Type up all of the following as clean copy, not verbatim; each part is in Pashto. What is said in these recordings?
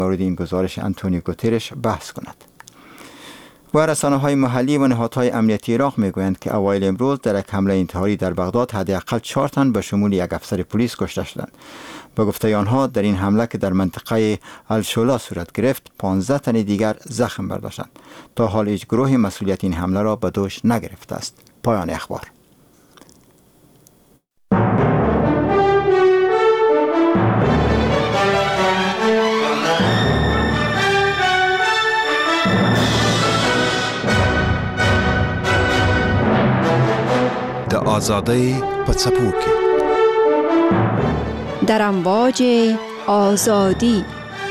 مورد این گزارش آنتونیو گوترش بحث کند. و رسانه‌های محلی و نهادهای امنیتی عراق میگویند که اوایل امروز در یک حمله انتحاری در بغداد حداقل 4 تن به شمول یک افسر پلیس کشته شدند. به گفته آنها در این حمله که در منطقه الشولا صورت گرفت 15 تن دیگر زخم برداشتند. تا حال هیچ گروهی مسئولیت این حمله را به دوش نگرفته است. پایان اخبار. د آزادۍ په څپو کې در امواج آزادی.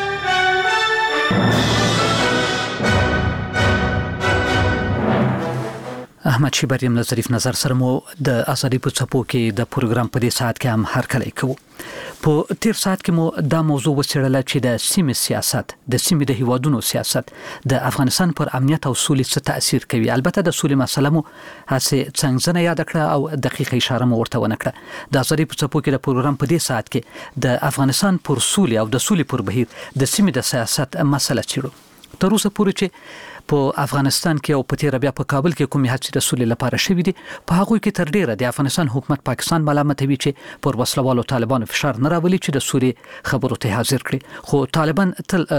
احمد شیبر یم ظریف نظر سره مو د آزادۍ په څپو کې د پروګرام په دې ساعت کې هم هرکلی کوو. په تیر ساعت کې مو دا موضوع وڅېړله چې د سیمې سیاست، د سیمې د هیوادونو سیاست د افغانستان پر امنیت او سولې څه تأثیر کوي. البته د سولې مسله مو هسې څنګه یاد کړه او دقیقه اشاره مو ورته ونه کړه. د آزادۍ په څپو کې د پروګرام په دې ساعت کې د افغانستان پر سولې او د سولې پر بهیر د سیمې د سیاست مسله څېړو. تر اوسه پورې چې په افغانستان کې او په تیر بیا په کابل کې کومې هڅې د سولې لپاره شوې دي، په هغوی کې تر ډیره د افغانستان حکومت پاکستان ملامتوي چې پر وسلوالو طالبانو فشار نه راولي چې د سولې خبرو ته حاضر کړي. خو طالبان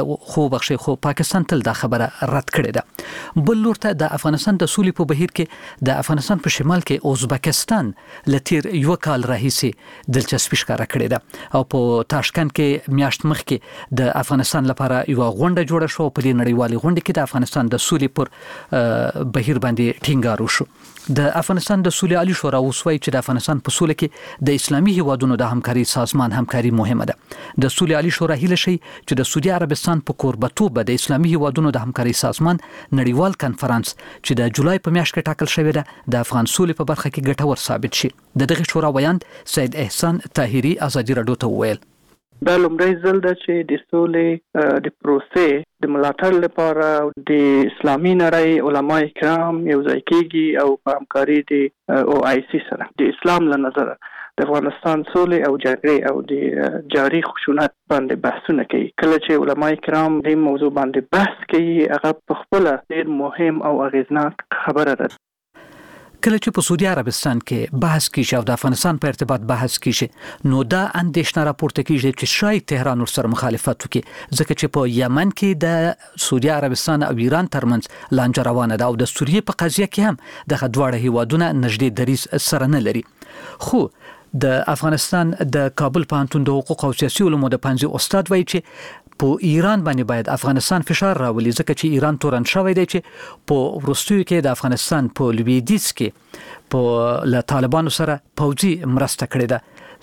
خو پاکستان تل دا خبره رد کړې ده. بل لور ته د افغانستان د سولې په بهیر کې د افغانستان په شمال کې ازبکستان لتیر یو کال راهیسې دلچسپي ښکاره کړې ده او په تاشکند کې میاشت مخکې د افغانستان لپاره یو غونډه جوړه شو. په دې نړیوالې غونډه کې د افغانستان د سولې پر بهیر باندې ټینګار وشو. د افغانستان د سولې عالی شورا اوس وایي چې د افغانستان په سوله کې د اسلامي هیوادونو د همکاري سازمان همکاري مهمه ده. د سولې عالی شورا هیله شي چې د سعودي عربستان په کوربتوب د اسلامي هیوادونو د همکاري سازمان نړیوال کنفرانس چې د جولای په میاشت کې ټاکل شوی ده د افغان سولې په برخه کې ګټور ثابت شي. د دغه شورا ویاند سید احسان طاهری ازادي راډیو ته وویل دا لومړی ځل ده چې د سولې د پروسې د ملاتړ لپاره د اسلامي نړۍ علما کرام یو ځای کېږي او په همکاري د OIC سره د اسلام له نظره د افغانستان سولې او جګړې او د جاري خشونت باندې بحثونه کوي. کله چې علما کرام د موضوع باندې بحث کوي هغه په خپل ډېر مهم او اغیزناک خبره ده. کله چې په سعودي عربستان کې بحث کیږي او د افغانستان په ارتباط بحث کیږي نو دا اندېښنه راپورته کیږي چې شاید تهران ورسره مخالفت وکړي ځکه چې په یمن کې د سعودي عربستان او ایران ترمنځ لانجه روانه ده او د سوریې په قضیه کې هم دغه دواړه هیوادونه نږدې دریځ سره نه لري. خو د افغانستان د کابل پوهنتون د حقوق او سیاسي علومو د پنځه استاد وایي چې په ایران باندې باید افغانستان فشار راولي ځکه چې ایران تورن شوی دی چې په وروستیو کې د افغانستان په لویدیځ کې په له طالبانو سره پوځي مرسته کړې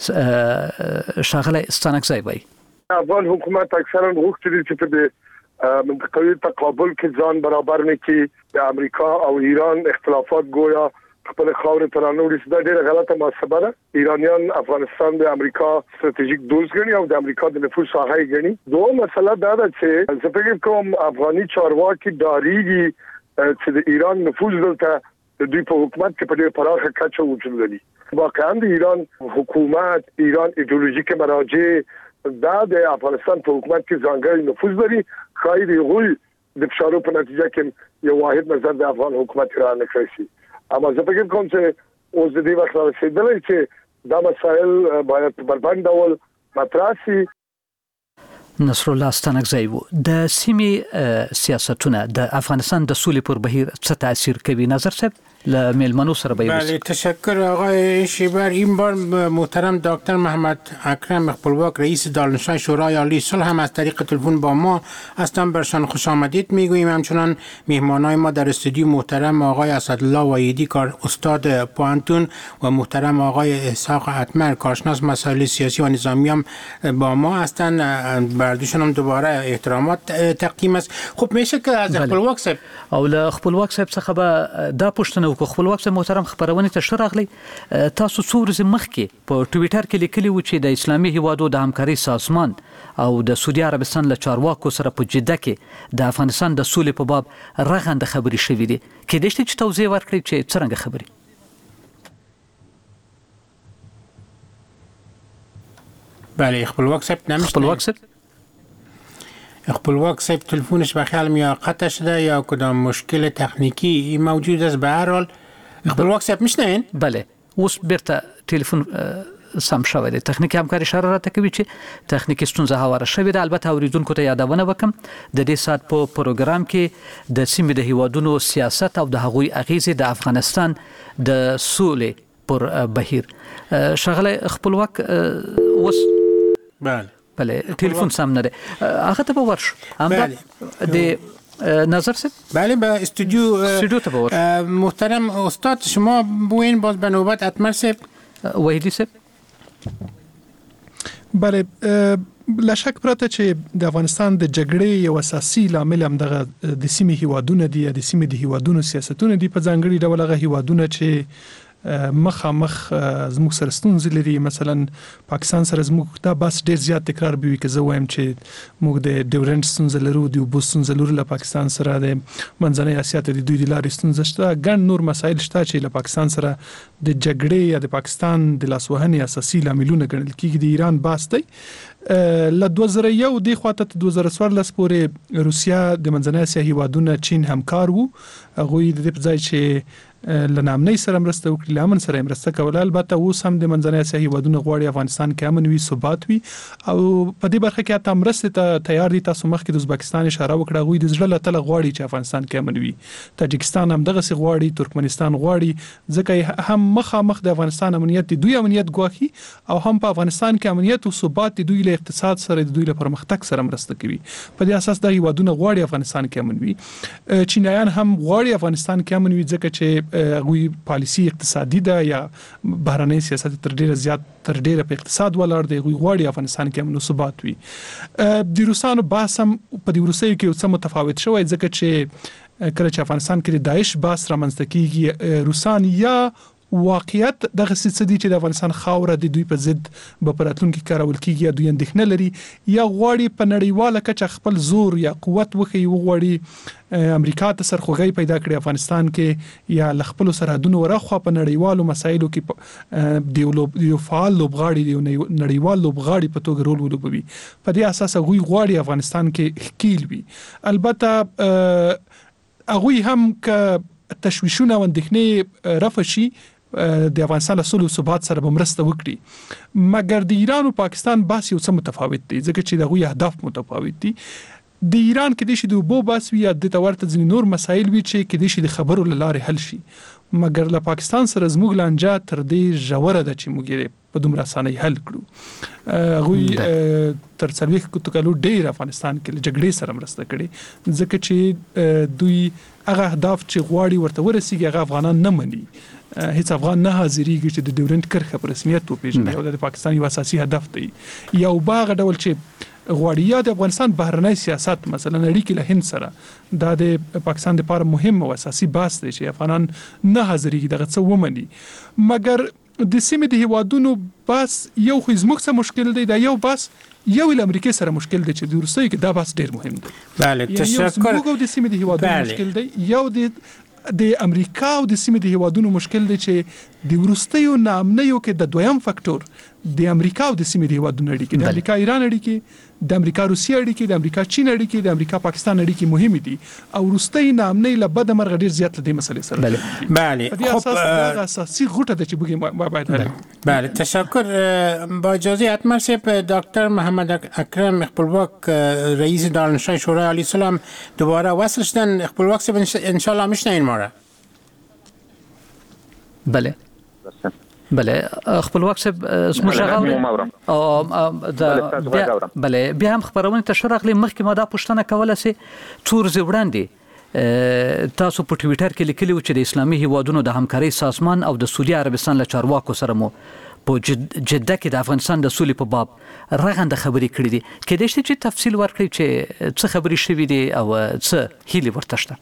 ده. ښاغلی ستانکزی وایي افغان حکومت اکثرا غوښتي دي چې په منطقوي تقابل کې ځان برابر نه کړي. د امریکا او ایران اختلافات گویا خپل خاورې ته رانوړي. دا ډېره غلطه محاسبه ده. ایرانیان افغانستان د امریکا ستراتیژیک دوست ګڼي او د امریکا د نفوذ ساحه یې ګڼي. دوه مسله دا ده چې زه فکر کوم افغاني چارواکي ډاریږي چې د ایران نفوذ دلته د دوی په حکومت کې په ډېر پراخه کچه وجود لري. واقعا د ایران حکومت، ایران ایدئولوژیک مراجع دا د افغانستان په حکومت کې ځانګړی نفوذ لري. خاید غوی د فشارو په نتیجه کې یو واحد نظر د افغان حکومت را نه کړی. اما زه فکر کوم چې اوس د دې وخت رسیدلی چې دا مسائل باید په بربند ډول مطرح شي. نصر الله ستانکزی و د سیمې سیاستونه د افغانستان د سولې پر بهیر څه تاثیر کوي؟ نظر صاحب له میلمنو سره به بله تشکر آقای شیبر. این بار محترم دکتر محمد اکرم خپلواک رئیس دارالنشان شورای عالی صلح هم از طریق تلفن با ما هستند. برشان خوش آمدید میگوییم. همچنان میهمانای ما در استودیو محترم آقای اسدالله وحیدی کار استاد پوهنتون و محترم آقای اسحاق اتمر کارشناس مسائل سیاسی و نظامی هم با ما هستند. بردوشون هم دوباره احترامات تقدیم است. خب میشه که از خپلواک صاحب او له خپلواک صاحب څخه به دا پوښتنه وکړو. خپلواک صاحب محترم خبرونه ته ښه راغلی. تاسو څو ورځې مخکې په ټویټر کې لیکلي و چې د اسلامي هیوادو د همکاري سازمان او د سعودي عربستان له چارواکو سره په جده کې د افغانستان د سولې په باب رغنده خبرې شوې دي. کېدای شي چې توضیح ورکړئ چې څرنګه خبرې؟ بله خپلواک صاحب نمیشه. خپلواک صاحب خپلواک صاحب تلفنش به خیال می قطع شده یا کدام مشکل تکنیکی موجود است. به هر حال خپلواک صاحب میشنین؟ بله اوس بیرته تلفن سم شوی دی. تخنیکی همکار اشاره راته کوي چې تخنیکی ستونزه هواره شوې ده. البته اوریدونکو ته یادونه وکم د دې سات په پروګرام کې د سیمې د هیوادونو سیاست او د هغوی اغیزې د افغانستان د سولې پر بهیر. شغله خپلواک اوس بله تلفن سم نه ده هغه ته به ورشو همدا د نظر سید. بله به استودیو ته به ورشو. محترم استاد شما بوین باز به نوبت اتمر سید وحیدی سید. بله لا شک پرته چې د افغانستان د جګړې یو اساسي لامل هم دغه د سیمې هیوادونه دي. د سیمې د هیوادونو سیاستونه دي په ځانګړي ډول هغه هیوادونه چې مخامخ زموږ سره ستونزې لري. مثلا پاکستان سره زموږ دا بس ډیر زیات تکرار به وي که زه وایم چې موږ د ډیورنډ ستونزه لرو، د اوبو ستونزه لرو له پاکستان سره، د منځنۍ اسیا ته د دوی د لارې ستونزه شته، ګڼ نور مسایل شته چې له پاکستان سره د جګړې یا د پاکستان د لاسوهنې اساسي لاملونه ګڼل کېږي. د ایران باس دی له 2001 دی خواته 2014 پورې روسیا د منځنۍ اسیا هیوادونه چین همکار وو. هغه د دې په ځای چې لنامنۍ سره مرسته وکړي لامن سره مرسته کوله. البته اوس هم د منځنۍ اسیا هیوادونه غواړي افغانستان کې امن وي، ثبات وي او په دې برخه کې حتی مرسته ته تیار دي. تاسو مخکې د ازبکستان اشاره وکړه، غوي د زړه له تله غواړي چې افغانستان کې امن وي. تاجکستان هم دغه څه غواړي، ترکمنستان غواړي، ځکه هم مخامخ د افغانستان امنیت دوی امنیت ګواخي او هم په افغانستان کې امنیت او ثبات دوی له اقتصاد سره د دوی له پرمختګ سره مرسته کوي. په دې اساس د هیوادونه غواړي افغانستان کې امن وي. چینایان هم غواړي افغانستان کې امن وي ځکه چې غوي پالیسی اقتصادي ده یا بهرنۍ سیاست تر ډیره په اقتصاد ولاړ دی. غوي غواړي افغانستان کې امن او ثبات وي. د روسانو باسم په دې روسي کې څه متفاوت شوی ځکه چې کله چې افغانستان کې د داعش باس رامنځته کیږي روسان یا واقعیت دغه څه دي چې د افغانستان خاوره د دوی په ضد به پراتلونکو کارول کیږي یا دوی اندېښنه لري یا غواړي په نړیواله کچه خپل زور یا قوت وخی وغواړي امریکا ته سرخوږی پیدا کړي افغانستان کې یا لخپل سرحدونو ورخوا په نړیوالو مسایلو کې د یو فعال لوبغاړي دی نړیوال لوبغاړي په توګه رول ولوبوي. په دې اساس غوي غواړي افغانستان کې ښکیل وي. البته غوي هم ک تشویشونه و اندېښنې رفع شي د افغانستان له سولې او ثبات سره به مرسته وکړي. مګر د ایران او پاکستان باس یو څه متفاوت دي ځکه چې دغه اهداف متفاوت دي. د ایران کې د شي د اوبو باس وی د تورته ځینې نور مسایل وی چې کې د شي د خبرو لاره حل شي. مګر له پاکستان سره زموږ لانجه تر دې ژوره ده چې موږ یې په دومره اسانۍ حل کړو. غوي تر څلويخ کتکلو ډیر افغانستان کې جګړې سره مرسته کړي ځکه چې دوی هغه اهداف چې غواړي ورته ورسیږي هغه افغانان نه مني. هیڅ افغان نه حاضرېږي چې د ډیورنډ کرښه په رسمیت وپیژني او د پاکستان یو اساسي هدف دی. یو باغ ډول چې غواړي یا د افغانستان بهرنۍ سیاست مثلا اړیکې له هند سره دا د پاکستان لپاره مهم او اساسي باس دی چې افغانان نه حاضرېږي دغه څه ومني. مګر د سیمې د هیوادونو باس یو خو زموږ څه مشکل دی دا یو باس یو له امریکا سره مشکل دی چې د روسیې کې دا باس ډیر مهم دی. بله تشکر. یو د سیمې د هیوادونو مشکل دی یو د امریکا او د سیمې د هیوادونو مشکل دی چې د وروستیو ناامنیو کې د دویم فاکټور د امریکا او د سیمې د هیوادونو اړیکې د امریکا ایران اړیکې د امریکا روسیې اړیکې د امریکا چین اړیکې د امریکا پاکستان اړیکې مهمې دي او وروستي ناامنۍ له بده مرغه ډیر زیات د مسلې سره بله په دې اساس دا اساسي غوټه ده چې بګي باید حل. بله تشکر. با اجازه اتمر صاحب دکتر محمد اکرم خپلواک رئیس دانشگاه شورای عالی سلام دوباره وصل شدن. خپلواک صاحب ان شاء الله میشنین ما را؟ بله بله خپلواک صاحب اسمو شغاوري او بله بیا هم خبرونه تشرغلی مخکې ما دا پوښتنه کوله سي څور وړاندې تاسو په ټویټر کې لیکلی و چې د اسلامي هیوادونو د همکارۍ سازمان او د سعودي عربستان له چارواکو سره مو په جده کې د افغانستان د سولې په باب رغنده خبرې کړې دي. کېدای شي چې تفصیل ورکړئ چې څه خبرې شوې دي او څه هیلې ورته شته؟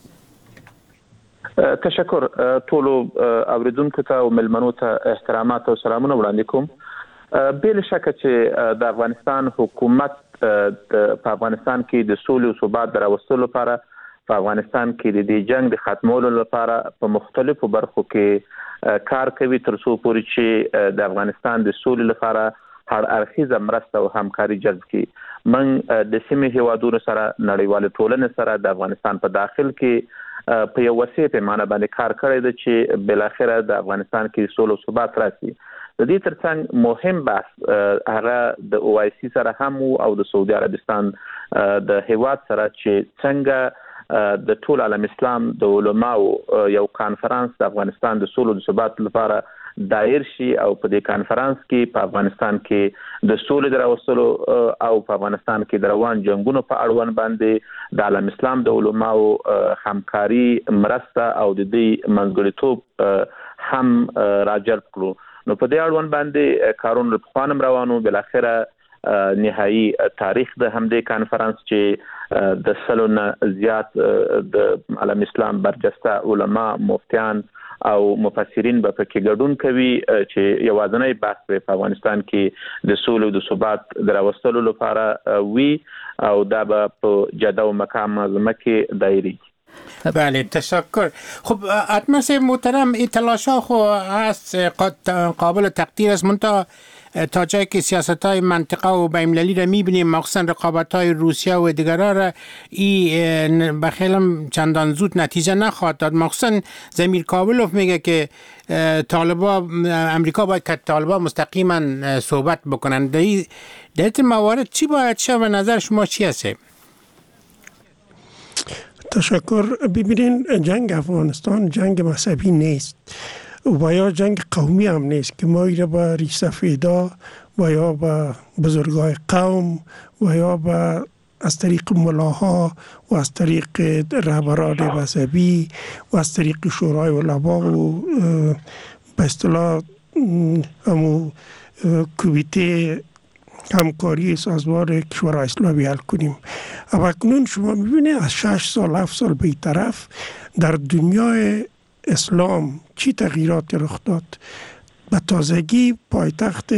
تشکر. ټولو اوریدونکو ته او ملمنو ته احترامات او سلامونه وړاندې کوم. بل شک چې د افغانستان حکومت په افغانستان کې د سولې او ثبات راوستلو لپاره په افغانستان کې د جنگ د ختمولو لپاره په مختلفو برخو کې کار کوي تر څو پورې چې د افغانستان د سولې لپاره هر اړخیزه مرسته او همکاري جذب کړي. موږ د سیمې هیوادونو سره نړیوال ټولنې سره د افغانستان په داخل کې په یو وسیع پیمانه باندې کار کړی دی چې بل اخره د افغانستان کې سولې او ثبات راشي. د دې ترڅنګ مهم بحث هغه د OIC سره هم او د سعودي عربستان د هیواد سره چې څنګه د ټول عالم اسلام د علماو یو کانفرنس د افغانستان د سولې او ثبات لپاره دایر شي او په دې کانفرنس کې په افغانستان کې د سولې دراوستلو او په افغانستان کې د روان جنگونو په اړوند باندې د عالم اسلام د علماو همکاري مرسته او د دې منځګړیتوب هم راجلب کړو. نو په دې اړوند باندې کارونه په خوانم روانو. بل اخره نهایی تاریخ د همدې کانفرنس چې د سلونه زیات د عالم اسلام برجسته علما مفتیان او مفسرین به پکې ګډون کوي چې یوازینی بحث په افغانستان کې د سولې او د ثبات دراوستلو لپاره وي او دا به په جده او مکه معظمه کې دایري. بله تشکر. خب اتمر صاحب محترم اطلاعات خو هست قابل تقدیر است، منتها تا جایی که سیاست‌های منطقه و بین‌المللی را می‌بینیم مخصوصا رقابت‌های روسیه و دیگرها را این بخیلم چندان زود نتیجه نخواهد داد. مخصوصا زمیر کابلوف میگه که امریکا باید که طالبان مستقیما صحبت بکنن. در این موارد چی باید شه و نظر شما چی هست؟ تشکر. ببینین جنگ افغانستان جنگ مذهبی نیست و یا جنگ قومی هم نیست که ما ایره با ریش سفیدا و یا با بزرگای قوم و یا با از طریق ملاها و از طریق رهبران مذهبی و از طریق شورای علما و به اصطلاح همو کمیته همکاری سازمان کشورهای اسلامی حل کنیم. اما اکنون شما میبینید از 6 سال 7 سال به این طرف در دنیای اسلام چی تغییرات رخ داد؟ به تازگی پایتخت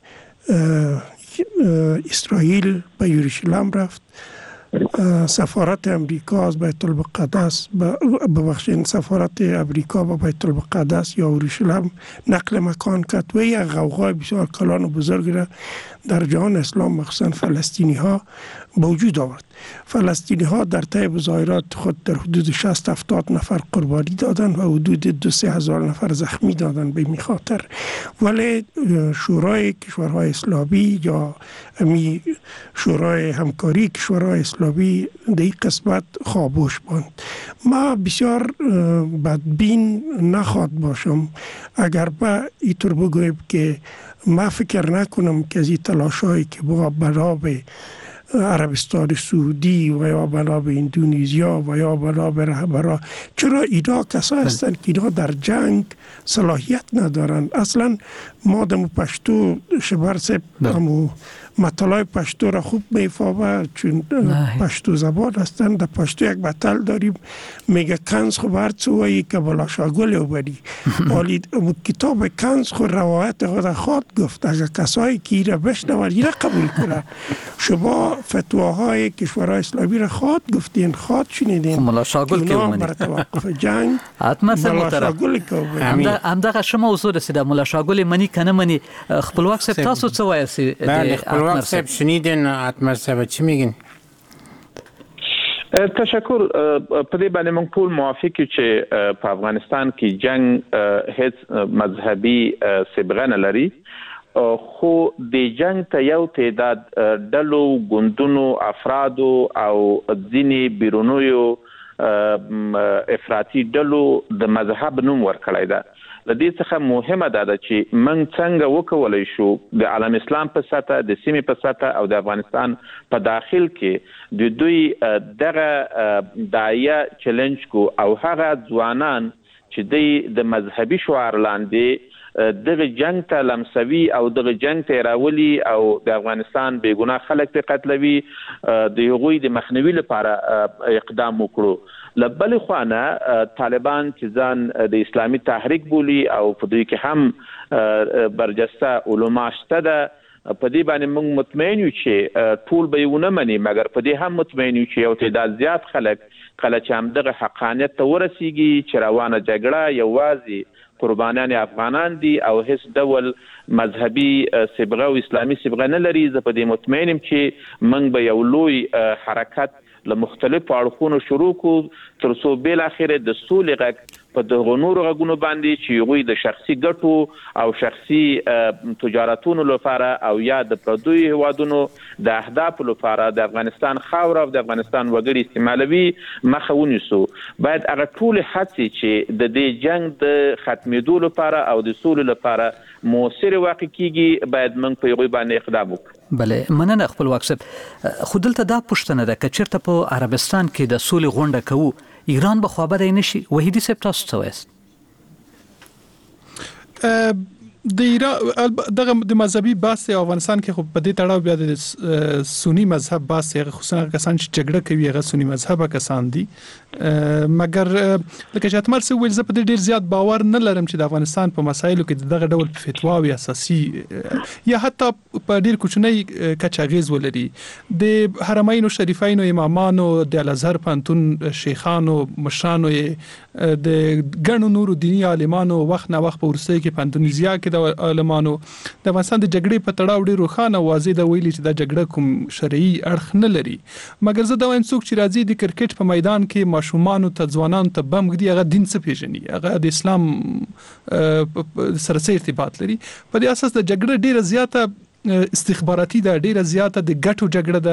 اسرائیل به یروشلم رفت، سفارت امریکا از بیت المقدس ببخشید سفارت امریکا به بیت المقدس یا یروشلم نقل مکان کرد و یک غوغای بسیار کلان و بزرگ را در جهان اسلام مخصوصا فلسطینی ها به وجود آورد. فلسطینی ها در طی مظاهرات خود در حدود 60-70 نفر قربانی دادند و حدود 2-3 هزار نفر زخمی دادند به این خاطر. ولی شورای کشورهای اسلامی یا شورای همکاری کشورهای اسلامی در این قسمت خاموش ماند. ما بسیار بدبین نخواد باشم اگر با اینطور بگویم که ما فکر نکنم که از این تلاشایی که با بناب عربستان سعودی و یا بناب اندونزیا و یا بناب رهبران، چرا اینا کسا هستند که اینا در جنگ صلاحیت ندارن. اصلا ما دمو پشتو شبر سب دمو مطلای پشتو را خوب میفهمه چون پشتو زبان هستند. در پشتو یک مطل داریم میگه کنز خو برد سوایی که بلا شاگل اوبری ولی کتاب کنز خو روایت خود خواد گفت اگر کسایی که ایره بشنون ایره قبول کنه. شما فتواهای کشورهای اسلامی را خواد گفتین، خواد شنیدین ملا شاگل که اومدی برای توقف جنگ ملا شاگل که اومدی همدغه شما وسو رسیده ملا شاگل منی کنه منی خپلواک سب تاسو څه وایي؟ بله خپلواک سب شنیدین. اتمر صاحب چی میگین؟ تشکر. په دې باندې موږ ټول موافق یو چې په افغانستان کې جنگ هیڅ مذهبي سابقه نه لري، خو د جنگ ته یو تعداد ډلو ګوندونو افرادو او ځینې بیرونیو افراطي ډلو د مذهب نوم ورکړی ده. د دې څخه مهمه ده چې موږ څنګه وکولای شو د عالم اسلام په سطح، د سیمې په سطح او د افغانستان په داخل کې د دوی دغه داعیه چیلنج کو او هغه ځوانان چې د مذهبي شعار لاندې دغه جنگ ته لمسوي او دغه جنگ ته راولي او د افغانستان بیګناه خلک په قتلوي، د هغوی د مخنیوي لپاره اقدام وکړو. لبل خوانه طالبان چې ځان د اسلامي تحریک بولی او په دوی کې هم برجسته علما شته ده. په دې باندې موږ مطمئن یو چې ټول به یې ونه مني، مګر په دې هم مطمئن یو چې یو تعداد زیات خلک کله چې همدغه حقانیت ته ورسیږي چې روانه جګړه یوازې قربانیان افغانان دي او هیڅ ډول مذهبي صبغه او اسلامي صبغه نه لري. زه په دې مطمئن یم چې موږ به یو لوی حرکت له مختلفو اړخونو شروع کړو تر څو بل اخر د سولې غږ په دغه نورو غږونو باندې چې هغوی د شخصي ګټو او شخصي تجارتونو لپاره او یا د پردوی هیوادونو د اهدافو لپاره د افغانستان خاوره او د افغانستان وګړي استعمالوي مخه ونیسو. باید هغه ټول هڅې چې د دې جنگ د ختمېدو لپاره او د سولې لپاره موثر واقع کیږي باید موږ په هغوی باندې اقدام وکړو. بله مننه خپلواک صاحب. خو دلته دا پوښتنه ده که چېرته په عربستان کې د سولې غونډه کوو ایران به خوابدی نشي. وحیدي صاحب تاسو څه وایاست؟ د ایران دغه د مذهبي بحث افغانستان کې خو په دې تړاو بیا د سنی مذهب بحث خصوصا کسان چې جګړه کوي هغه سنی مذهب کسان دي. مګر لکه چې اتمر سو ویل زه په ډیر زیات باور نه لرم چې د افغانستان په مسایلو کې دغه ډول فتواوي اساسي یا حتی په ډیر کوچنی کچه غیز ولري. د حرمین شریفین او امامانو د الازهر پانتون شیخانو مشرانو د ګڼو نورو دینی عالمانو وخت نه وخت په ورسته کې په اندونیزیا کې د عالمانو د افغانستان د جګړې په تړاو ډیر روښانه واضح دا ویلي چې دا جګړه کوم شرعي اړخ نه لري. مګر زه دا وایم څوک چې راځي د کرکټ په میدان کې ماشومان ته ځوانان ته بم ګدي هغه دین څه پیژني هغه د اسلام سره ارتباط لري. په دې اساس د جګړه ډیره زیاته استخباراتي ده ډیره زیاته د ګټو جګړه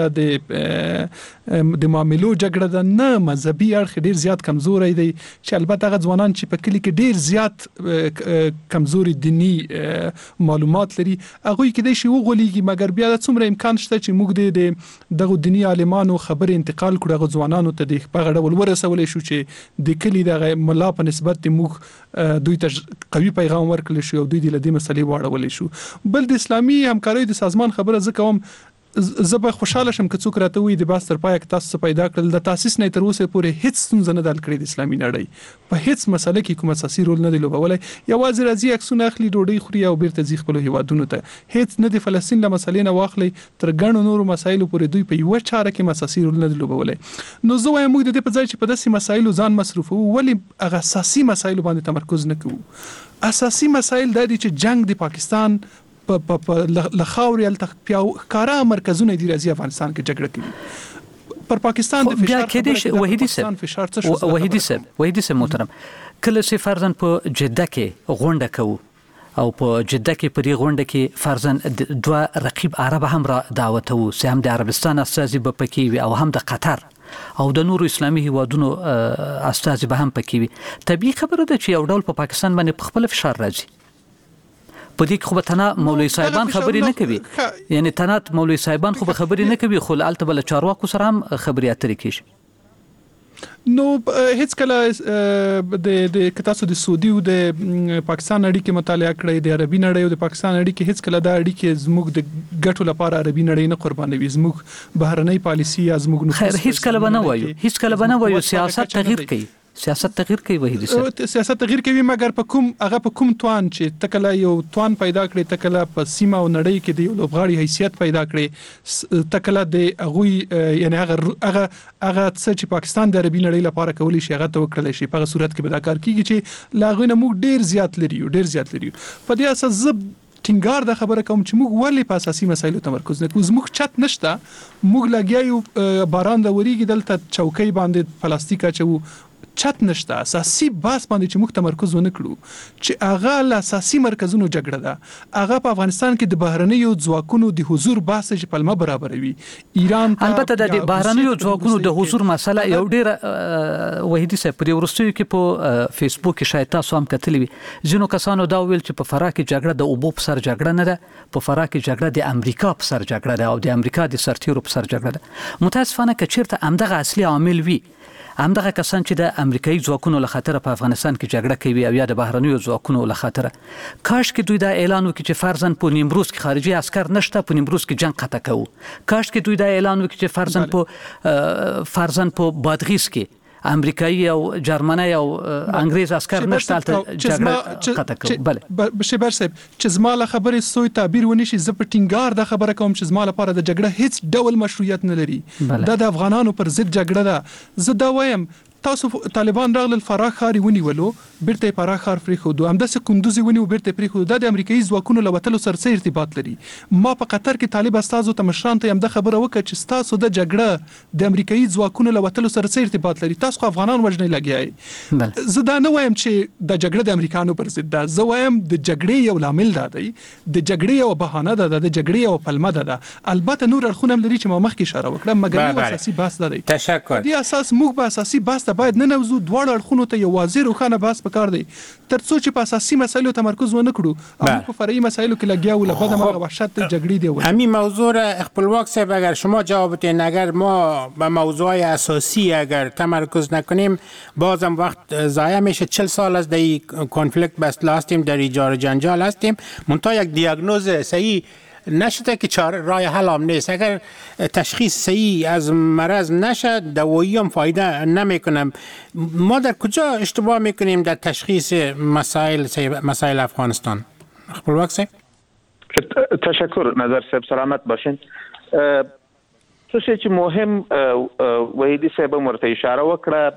ده د معاملو جګړه ده نه مذهبي اړخ ډیر زیات کمزوري دی چې البته هغه ځوانان چې په کلی کې ډیر زیات کمزوري دینی معلومات لري هغه کې د شی وغولېږي. مګر بیا د څومره امکان شته چې موږ دغه دینی عالمانو خبر انتقال کړو هغه ځوانانو ته د په غړول ورسولې شو چې د کلی د ملا په نسبت موږ دوی ته قوي پیغام ورکړل شو او دوی د لدې مسلې واړولې شو. بل د اسلامي همکارۍ د سازمان خبره زه کوم زه به خوشاله شم که څوک راته وي د باس تر پای کې تاسو پیدا کړل د تاسیس نه تر اوسه پورې هیڅ ستونزه نه دل کړې د اسلامي نړۍ په هیڅ مسله کې کوم اساسي رول نه دی لوبولای. یوازې راځي عکسونه اخلي ډوډۍ خوري او بیرته ځي خپل هیوادونو ته هیڅ نه د فلسطین له مسلې نه واخلي تر ګڼو نورو مسایلو پورې دوی په یو چاره کې اساسي رول نه دی لوبولای. نو زه وایم موږ د دې په ځای چې په داسې مسایلو ځان مصرفو ولی هغه اساسي مسایلو باندې تمرکز نه کوو. اساسي مسایل د دې چې جنگ د پاکستان په لخاوري التخپیاو کارا مرکزونه دی راځي افغانستان کې جګړه کوي پر پاکستان د فشار کې وحیدي صاحب محترم کله چې فرضاً په جده کې غونډه کوو او په جده کې په دې غونډه کې فرضاً دوه رقیب عرب هم را دعوتو سه هم د عربستان استازي به پکې وي او هم د قطر او د نورو اسلامي هیوادونو استازي به هم پکې وي. طبيعي خبره ده چې یو ډول په پاکستان باندې په خپل فشار راځي. په دې کې خو به تنه مولوي صاحبان خبرې نه کوي یعنی تنه مولوي صاحبان خو به خبرې نه کوي خو البته بل چارواکو سره هم خبرې اترې کیږي. نو هیڅ کله د کتاسو د سعودي او د پاکستان اړیکې مطالعه کړې د عربي نړۍ او د پاکستان اړیکې هیڅ کله د اړیکې زموږ د ګټو لپاره عربي نړۍ نه قربانوي زموږ بهرنۍ پالیسي یا زموږ نفوذ هیڅ کله به نه وایو سیاست تغییر کوي سیاست تغییر کوي وحیدي صاحب سیاست تغییر کوي مګر په کوم توان چې تکله یو توان پیدا کړي تکله په سیمه او نړۍ کې د لوبغاړي حیثیت پیدا کړي تکله د اغوی یعنی هغه چې پاکستان د عربي نړۍ لپاره کولی شي هغه توکل شي په صورت کې به دا کار کیږي چې لاغوی نه موږ ډیر زیات لري په دې اساس ټینګار د خبره کوم چې موږ ولې په اساسي مسایلو تمرکز نه کوو زموږ چت نشته موږ لګیایو باران د وریږي دلته چوکۍ باندې پلاستیک اچو چت نشته اساسي باس باندې چې موږ تمرکز ونه کړو چې هغه ل اساسي مرکزونو جګړه ده هغه په افغانستان کې د بهرنیو ځواکونو د حضور باس چې پلمه برابروي ایران البته د بهرنیو ځواکونو د حضور مسله یو ډیر وحیدي صاحب پر ورستیو کې په فیسبوک کې شاید تاسو هم کتلی وي ځینو کسانو دا ویل چې په فراه کې جګړه د اوبو په سر جګړه نه ده په فراه کې جګړه د امریکا په سر جګړه ده او د امریکا د سرتیرو په سر جګړه ده. متاسفانه که چیرته همدغه اصلي عامل وي همدغه کسان چې د امریکایي ځواکونو له خاطر په افغانستان کې جګړه کوي او یا د بهرنیو ځواکونو له خاطر کاش کې دوی دا اعلان وکړي چې فرضاً په نیمروز کې خارجي عسكر نشته په نیمروز کې جنگ قطع کوو کاش کې دوی دا اعلان وکړي چې فرضاً په بادغیس کې امریکایي او جرمني او انګريز عسكر نشته جګړه قطع کوي. بله بشبر صاحب چې زماله خبرې سوی تعبیر ونشي زه په ټینګار د خبره کوم چې زماله لپاره د جګړه هیڅ ډول مشروعیت نه لري دا د افغانانو پر ضد جګړه ده. زه دا وایم تاسو طالبان راغلل فراه ښار ونیولو بیرته فراه ښار پرېښودو همداسې کندوز ونیو بیرته پرېښودو دا د امریکایي ځواکونو له وتلو سره څه ارتباط لري ما په قطر کې طالب استازو ته مشران ته همدا خبره وکړه چې ستاسو د جګړه د امریکایي ځواکونو له وتلو سره څه ارتباط لري تاسو خو افغانان وژنې لګیای زه دا نه وایم چې د جګړه د امریکانو پر ضد ده زه وایم د جګړې یو لامل دا دی د جګړې یو بهانه ده د جګړې یو پلمه ده البته نور اړخونه هم لري چې ما مخکې اشاره وکړه مګر یو اساسي بحث دی تشکر دی اساس موږ په اساسي بحث ته باید نه نوځو دواړه اړخونو ته یو واضح روښانه بحث پکار دی ترڅو چې په اساسي مسایلو تمرکز ونه کړو او په فرعي مسایلو کې لګیا و لبد ما وحشت جګړې دی همین موضوع را خپلواک صاحب اگر شما جواب بدین اگر ما به موضوع اساسی اگر تمرکز نکنیم بازم وقت ضایع میشه 40 سال از در کنفلیکت بس هستیم در ایجاد جنجال هستیم منتها یک دیاگنوز صحیح نشده که راه حل هم نیست اگر تشخیص صحیح از مرض نشه دوایی هم فایده نمیکنه ما در کجا اشتباه میکنیم در تشخیص مسائل افغانستان خپلواک صاحب تشکر نظر صاحب سلامت باشین څه چې مهم وحیدی صاحب ورته اشاره وکړه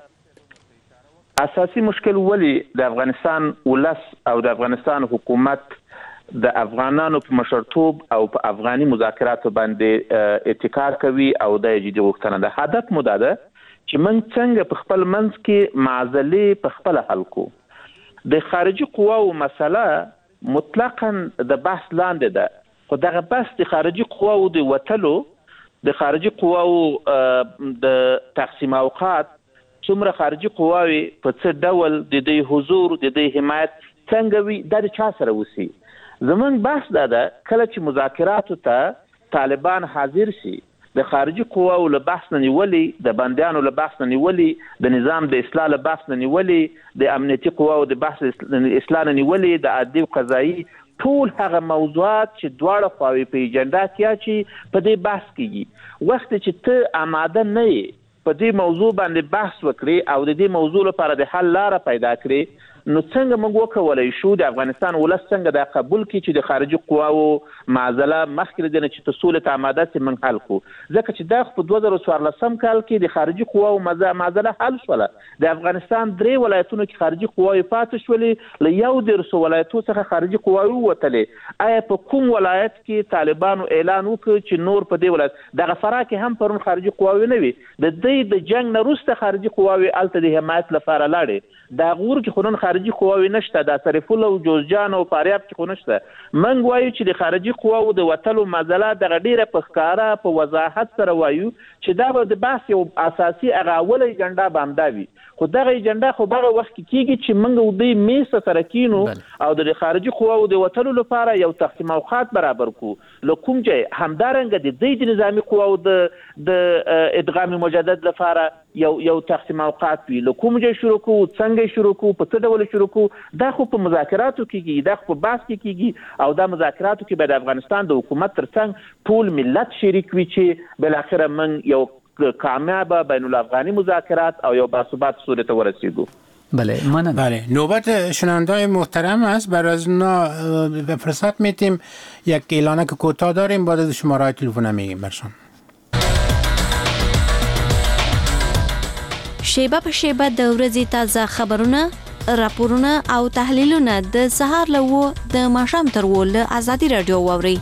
اساسي مشکل ولی د افغانستان ولس او د افغانستان حکومت د افغانانو په مشرتوب او په افغاني مذاکراتو باندې اتکار کوي او د جدي غوښتنه ده هدف مو ده چې من څنګه په خپل منځ کې معضلې په خپل حل کو د خارجي قواو مسله مطلقاً د بحث لاندې ده خو دغه بحث د خارجي قواو د وتلو د خارجي قواو د تقسیم اوقات څومره خارجي قواوي په څه ډول د دې حضور د دې حمایت څنګه وي د چا سره وسی زمون بحث ده کله چې مذاکراتو ته طالبان حاضر شي د خارجي قواو له بحث نه نیولي د بندیانو له بحث نه نیولي د نظام د اصلاح له بحث نه نیولي د امنیتي قواو د بحث اصلاح نه نیولي د عدلي او قضایي ټول هغه موضوعات چې دواړه خواوې په ایجنډا کې چې په دې بحث کېږي وخت چې ته آماده نه یې په دې موضوع باندې بحث وکړي او د دې موضوع لپاره د حل لاره پیدا کړي نو څنګه موږ وکولای شو د افغانستان ولس څنګه دا قبول کړي چې د خارجي قواو معضله مخکې د چې تسولت آماده چې من حل کو ځکه چې دا په 2014 کال کې د خارجي قواو معضله حل شوله د افغانستان درې ولایتونو کې خارجي قواوې پاتې شولې له یو درسو ولایتو څخه خارجي قواوې وتلې آیا په کوم ولایت کې طالبانو اعلان وکړ چې نور په دې ولایت دغه فراه کې هم پرون خارجي قواوې نه وي د دې د جنگ نه وروسته خارجي قواوې الته د حمایت لپاره لاړې دا غور کې خورن خارجي قواوی نشته د سرف الله او جوزجان او فاریاب کې خو نشته من وایو چې د خارجي قواو د وتلو مسله د غډیره په ښکارا په وضاحت سره وایو چې دا به د بحث یو اساسي اغاول ایجنډا باندې خو دغه ایجنډا خو هغه وخت کې کیږي چې موږ د میس سره کینو او د خارجي قواو د وتلو لپاره یو تقسیم اوقات برابر کو لکوم چې همدارنګ د نظامی قواو د ادغام مجدد لپاره یو تقسیم اوقات وی لکوم چې شروع کو څنګه شروع کو په څه ډول شروع کو دا خو په مذاکراتو کېږي دا خو په بحث کې کېږي او دا مذاکراتو کې به د افغانستان د حکومت ترڅنګ ټول ملت شریک وي چې بل اخره من یو کامیاب بین الافغانی مذاکرات او یو باثبات صورت ورسیدو بله نوبت شنونده‌های محترم است برای از اونا فرصت میتیم یک اعلانک کوتاه داریم بعد از شماره تلفن میگیم برشان شیبه په شیبه د ورځې تازه خبرونه راپورونه او تحلیلونه د سهار له د ماښام تر له ازادي رادیو واوري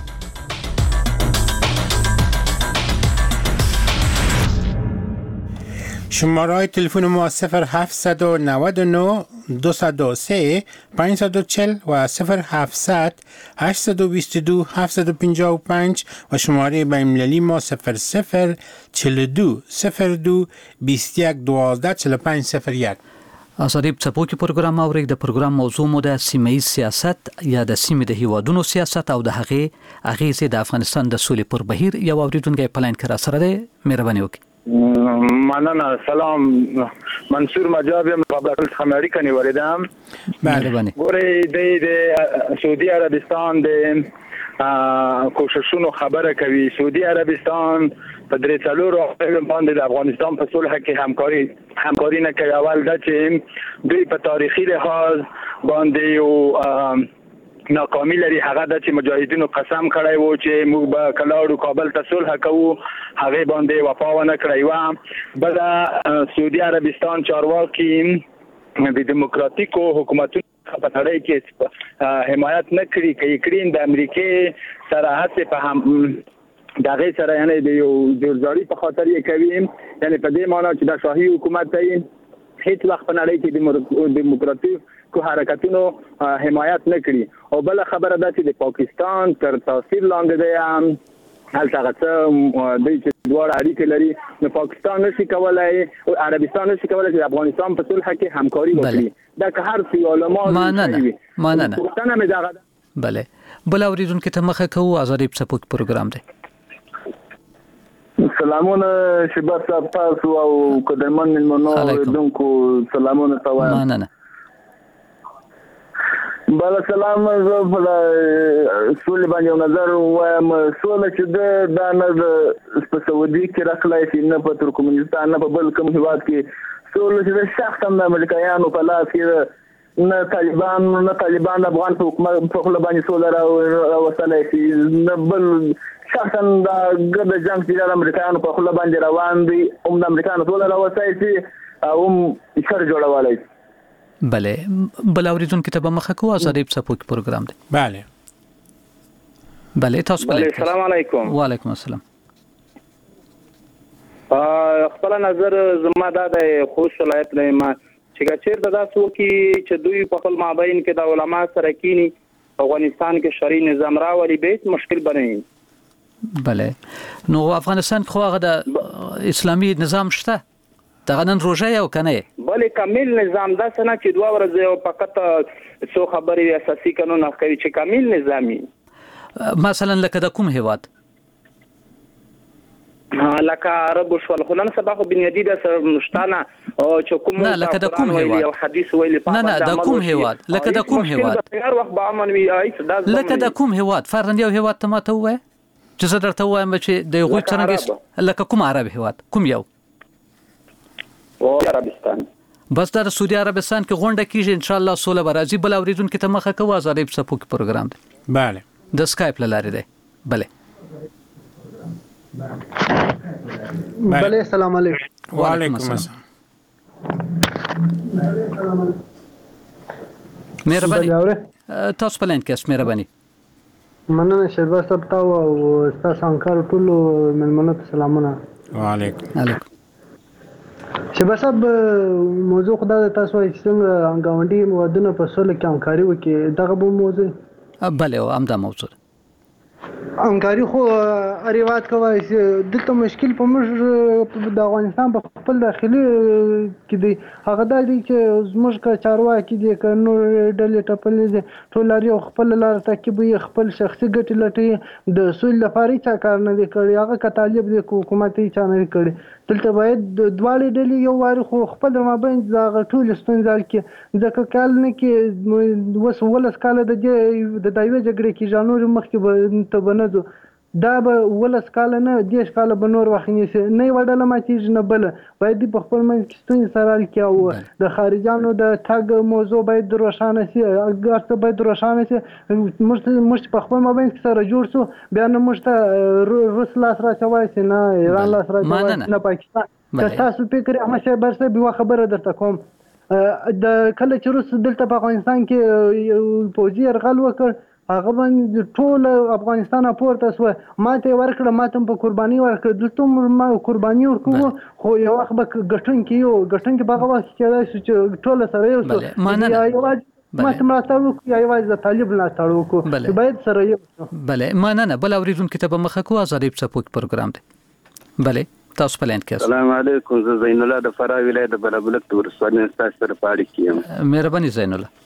شماره تلفن ما 0799 203 540 و 0700 822 755 و شماره بین‌المللی ما 00 42 02 21 12 45 01. آزادی څپو کې پروګرام اوري د پروګرام موضوع مو د سیمه‌ایز سیاست یا د سیمې د هیوادونو سیاست او د هغې اغیزې د افغانستان د سولې پر بهیر یو اوریدونکی پلاین کرا سره دی مهرباني وکړئ مننه سلام منصور مجاب مقابله امریکا نیولیدم مهرباني ګورې د سعودي عربستان د کوششونو خبره کوي سعودي عربستان په درې څلورو باندې د افغانستان په صلح کې همکاري نه کوي اول دا چې دوی په تاریخي لحاظ باندې ناکامي لري. هغه د چې مجاهدینو قسم کړی وو چې موږ به کلاړو کابل ته صلح کوو، هغه باندې وفا ونه کړی و. بل سعودي عربستان چارواکي د دیموکراتیکو حکومتونو په تړۍ کې حمایت نه کړي، کوي کړي د امریکای سره هڅه په هم دغه سره یعنی د یو جوړجاړي په خاطر یې کوي، یعنی په دې معنی چې د شاهي حکومت دی هیڅ وخت په نړۍ کې دیموکراتیکو حرکتونو حمایت نه کړي. او بل خبره ده چې د پاکستان تر تاثیر لاندې دی، هلته هغه څه دوی چې دواړه اړیکې لري، نو پاکستان نشي کولای او عربستان نشي کولای چې افغانستان په صلح کې همکاري وکړي. دا که هر څه علما مننه پوښتنه مې دغه ده. بله بل اوریدونکو ته مخه کوو. آزادۍ په څپو کې پروګرام دی. سلامونه شباب صاحب، تاسو او قدرمن ملمنو اوریدونکو سلامونه توایم. مننه. بل سلام، زه په سولې باندې یو نظر وایم. سوله چې دا نه په سعودي کې راغلی شي، نه په ترکمنستان، نه په بل کوم هیواد کې. سوله چې شخصا د امریکایانو په لاس کې، نه طالبان افغان حکومت په خپل باندې سوله راوستلی شي، نه بل شخصا دا ګرد جنگ چې د امریکایانو په خپل باندې روان دي، هم د امریکایانو سوله راوستلی شي او هم شر جوړولی شي. بله بل اوریدونکو ته به مخه کوو. آزادۍ په څپو کې پروګرام دی. بله تاسو بله. السلام علیکم. وعلیکم السلام. خپل نظر زما دا د خوست ولایت نه ما چې چیرته دا څوک چې دوی په خپل مابین کې د علما سره کینی افغانستان کې شرعي نظام راولي به مشکل بنوي. بله نو افغانستان خو هغه د اسلامي نظام شته، دغه نن روژه یو کنه بلې کامل نظام دا څنګه چې دوه ورځې او فقط څو خبرې اساسي قانون کوي چې کامل نظامي. مثلا لکه د کوم هیواد؟ لکه عرب شول خو نن سبا خو بنیادی د مشتانه او چې کوم نه لکه د کوم هیواد او حدیث ویلي نه نه د کوم هیواد لکه د کوم هیواد هر وخت به امن وي لکه د کوم هیواد فرضاً یو هیواد ته ماته وای چې زه درته وایم چې د غوي څنګه لکه کوم عرب هیواد کوم یو او عربستان بس در سعودي عربستان کې غونډه کیږي ان شاء الله سوله برازي بل اوریدونکو ته مخه کوي آزادۍ په سپوک پروګرام دی بله د سکایپ لاره دی بله بله السلام علیکم وعلیکم السلام مهرباني تاسو په لاین کې مهرباني مننه شهباز صاحب تاسو او تاسو انکار ټول ملمنو ته سلامونه وعلیکم شهباز صاحب موضوع خدای تاسو چې څنګه غونډي مودونه په سول کې همکاري وکړي دغه به موضوع بله او همدا موضوع همکاري خو اړیوات کوي چې دلته مشکل په موږ د افغانستان په خپل داخلي کې دی هغه د دې چې زموږ کا چارواکي دي ک نو ډلې ټپلې دي ټول لري خپل لار تعقیب خپل شخصي ګټې لټي د سول لپاره چې کار نه دی کړی هغه ک طالب دی حکومت یې چا نه کړی دلته باید دواړه ډلې یو واری خو خپل مابین دا ټول ستونزې کې ځکه کال نه کې وس ولس کال د دایوي جګړې کې جنوري مخکې ته بنځو دا به ولس کال نه دیش کال به نور وخت نه وړل ماتیږي نه بل باید په خپل منځ کې ستونزې سره کې او د خارجانو د تګ موضوع باید روښانه شي اگر څه باید روښانه شي مش په خپل مابین کې سره جوړ شو بیا نه مشته روس لاس راچوي چې نه ایران لاس راچوي نه پاکستان تاسو فکر همیشه برسه به خبره درته کوم د کله چې روس دلته په افغانستان کې پوځي يرغل وکړ هغه باندې ټول افغانستان پورته سو ماته ورکړه ماته په قرباني ورکړه دلته ما قرباني ورکوه خو یو وخت به ګټون کې بغه وخت چې ټول سره یو څه ماته ملاتړ یا یوازې د طالب ملاتړ وکړو باید سره یو بله مننه بل اوریدونکو ته به مخه کوو آزادۍ په سپوک پروګرام دی بله تاسو په لاین کې السلام علیکم زه زین الله د فراه ولایت د بلبلک ورسوانه تاسو سره پاړی کیم مهرباني زین الله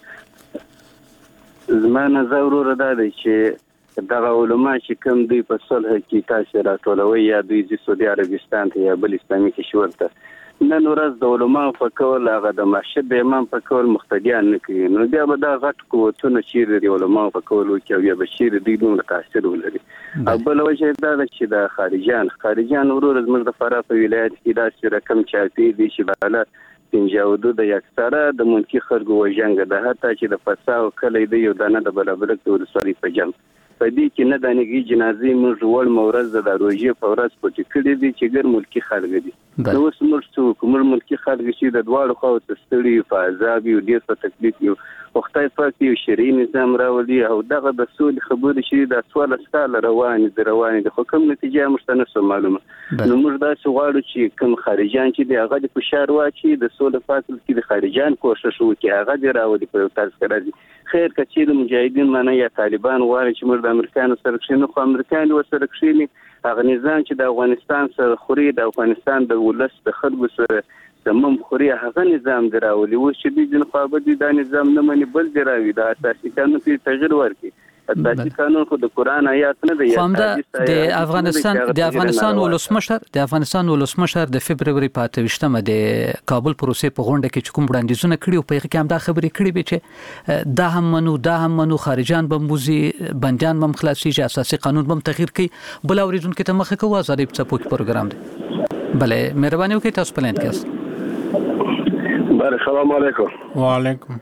زما نظر ورور دا دی چې دغه علما چې کوم دوی په صلح کې تاسو راټولوي یا دوی د سعودي عربستان ته یا بل اسلامي کشور ته نن ورځ د علما په کول هغه د مسجد امام په کول مقتدیان نه کوي نو بیا به دا غټ قوتونه چې د علما په کول کې یا بشیر دي نو تاثیر ولري او بل وجه دا چې د خارجان ورور زموږ د فراه په ولایت کې دا چې رقم چاپی دي چې بالا پنځاودو د اکثره د منکی خلکو وژنګ ده حتی چې د فساو کله د یو دانه د برابرک د ورسوري په جنگ په دې کې نه دانګي جنازي موږ ول مورز د روزي په ورځ پټ کړی دي چې ګر ملکی خلک دي نو اوس موږ څو کوم ملکی خلک چې د دواړو خو تستړي په عذاب یو ډیر په تکلیف یو وختای پاتې یو شری نظام راولي او دغه د سول خبرې چې د سوال سکاله رواني د حکم نتیجه مشتنه معلومه نو موږ دا غواړو چې کوم خارجيان چې د هغه د فشار واچي د سول فاصل کې د خارجيان کوشش وکړي هغه دی راولي په تاسو کې خیر کچې د مجاهدین معنی یا طالبان غواړي چې موږ د امریکایانو سره کښینو خو امریکایان ورسره کښیني هغه نظام چې د افغانستان سره خوري د افغانستان د ولس د خلکو سره تمام خوري هغه نظام دراولي و چې د جنخوابه د نظام نه مني بل دراوي د اساسي قانون کې تغیر ورکړي اساسي قانون خو د قران آیات نه دی د افغانستان ولسمشر د فبرवरी په 28مه د کابل پروسې په غونډه کې کوم وړاندیزونه کړي او په هغه کې هم دا خبرې کړي به چې دا هم منو خارجان بمبوزي بنديان بم خلاصي چې اساسي قانون بم تغیر کړي بل اوریدون کې تمخه کوه آزادی په پوک پروګرام دی بله مهرباني وکړئ تاسو پلان کړئ بله السلام علیکم وعلیکم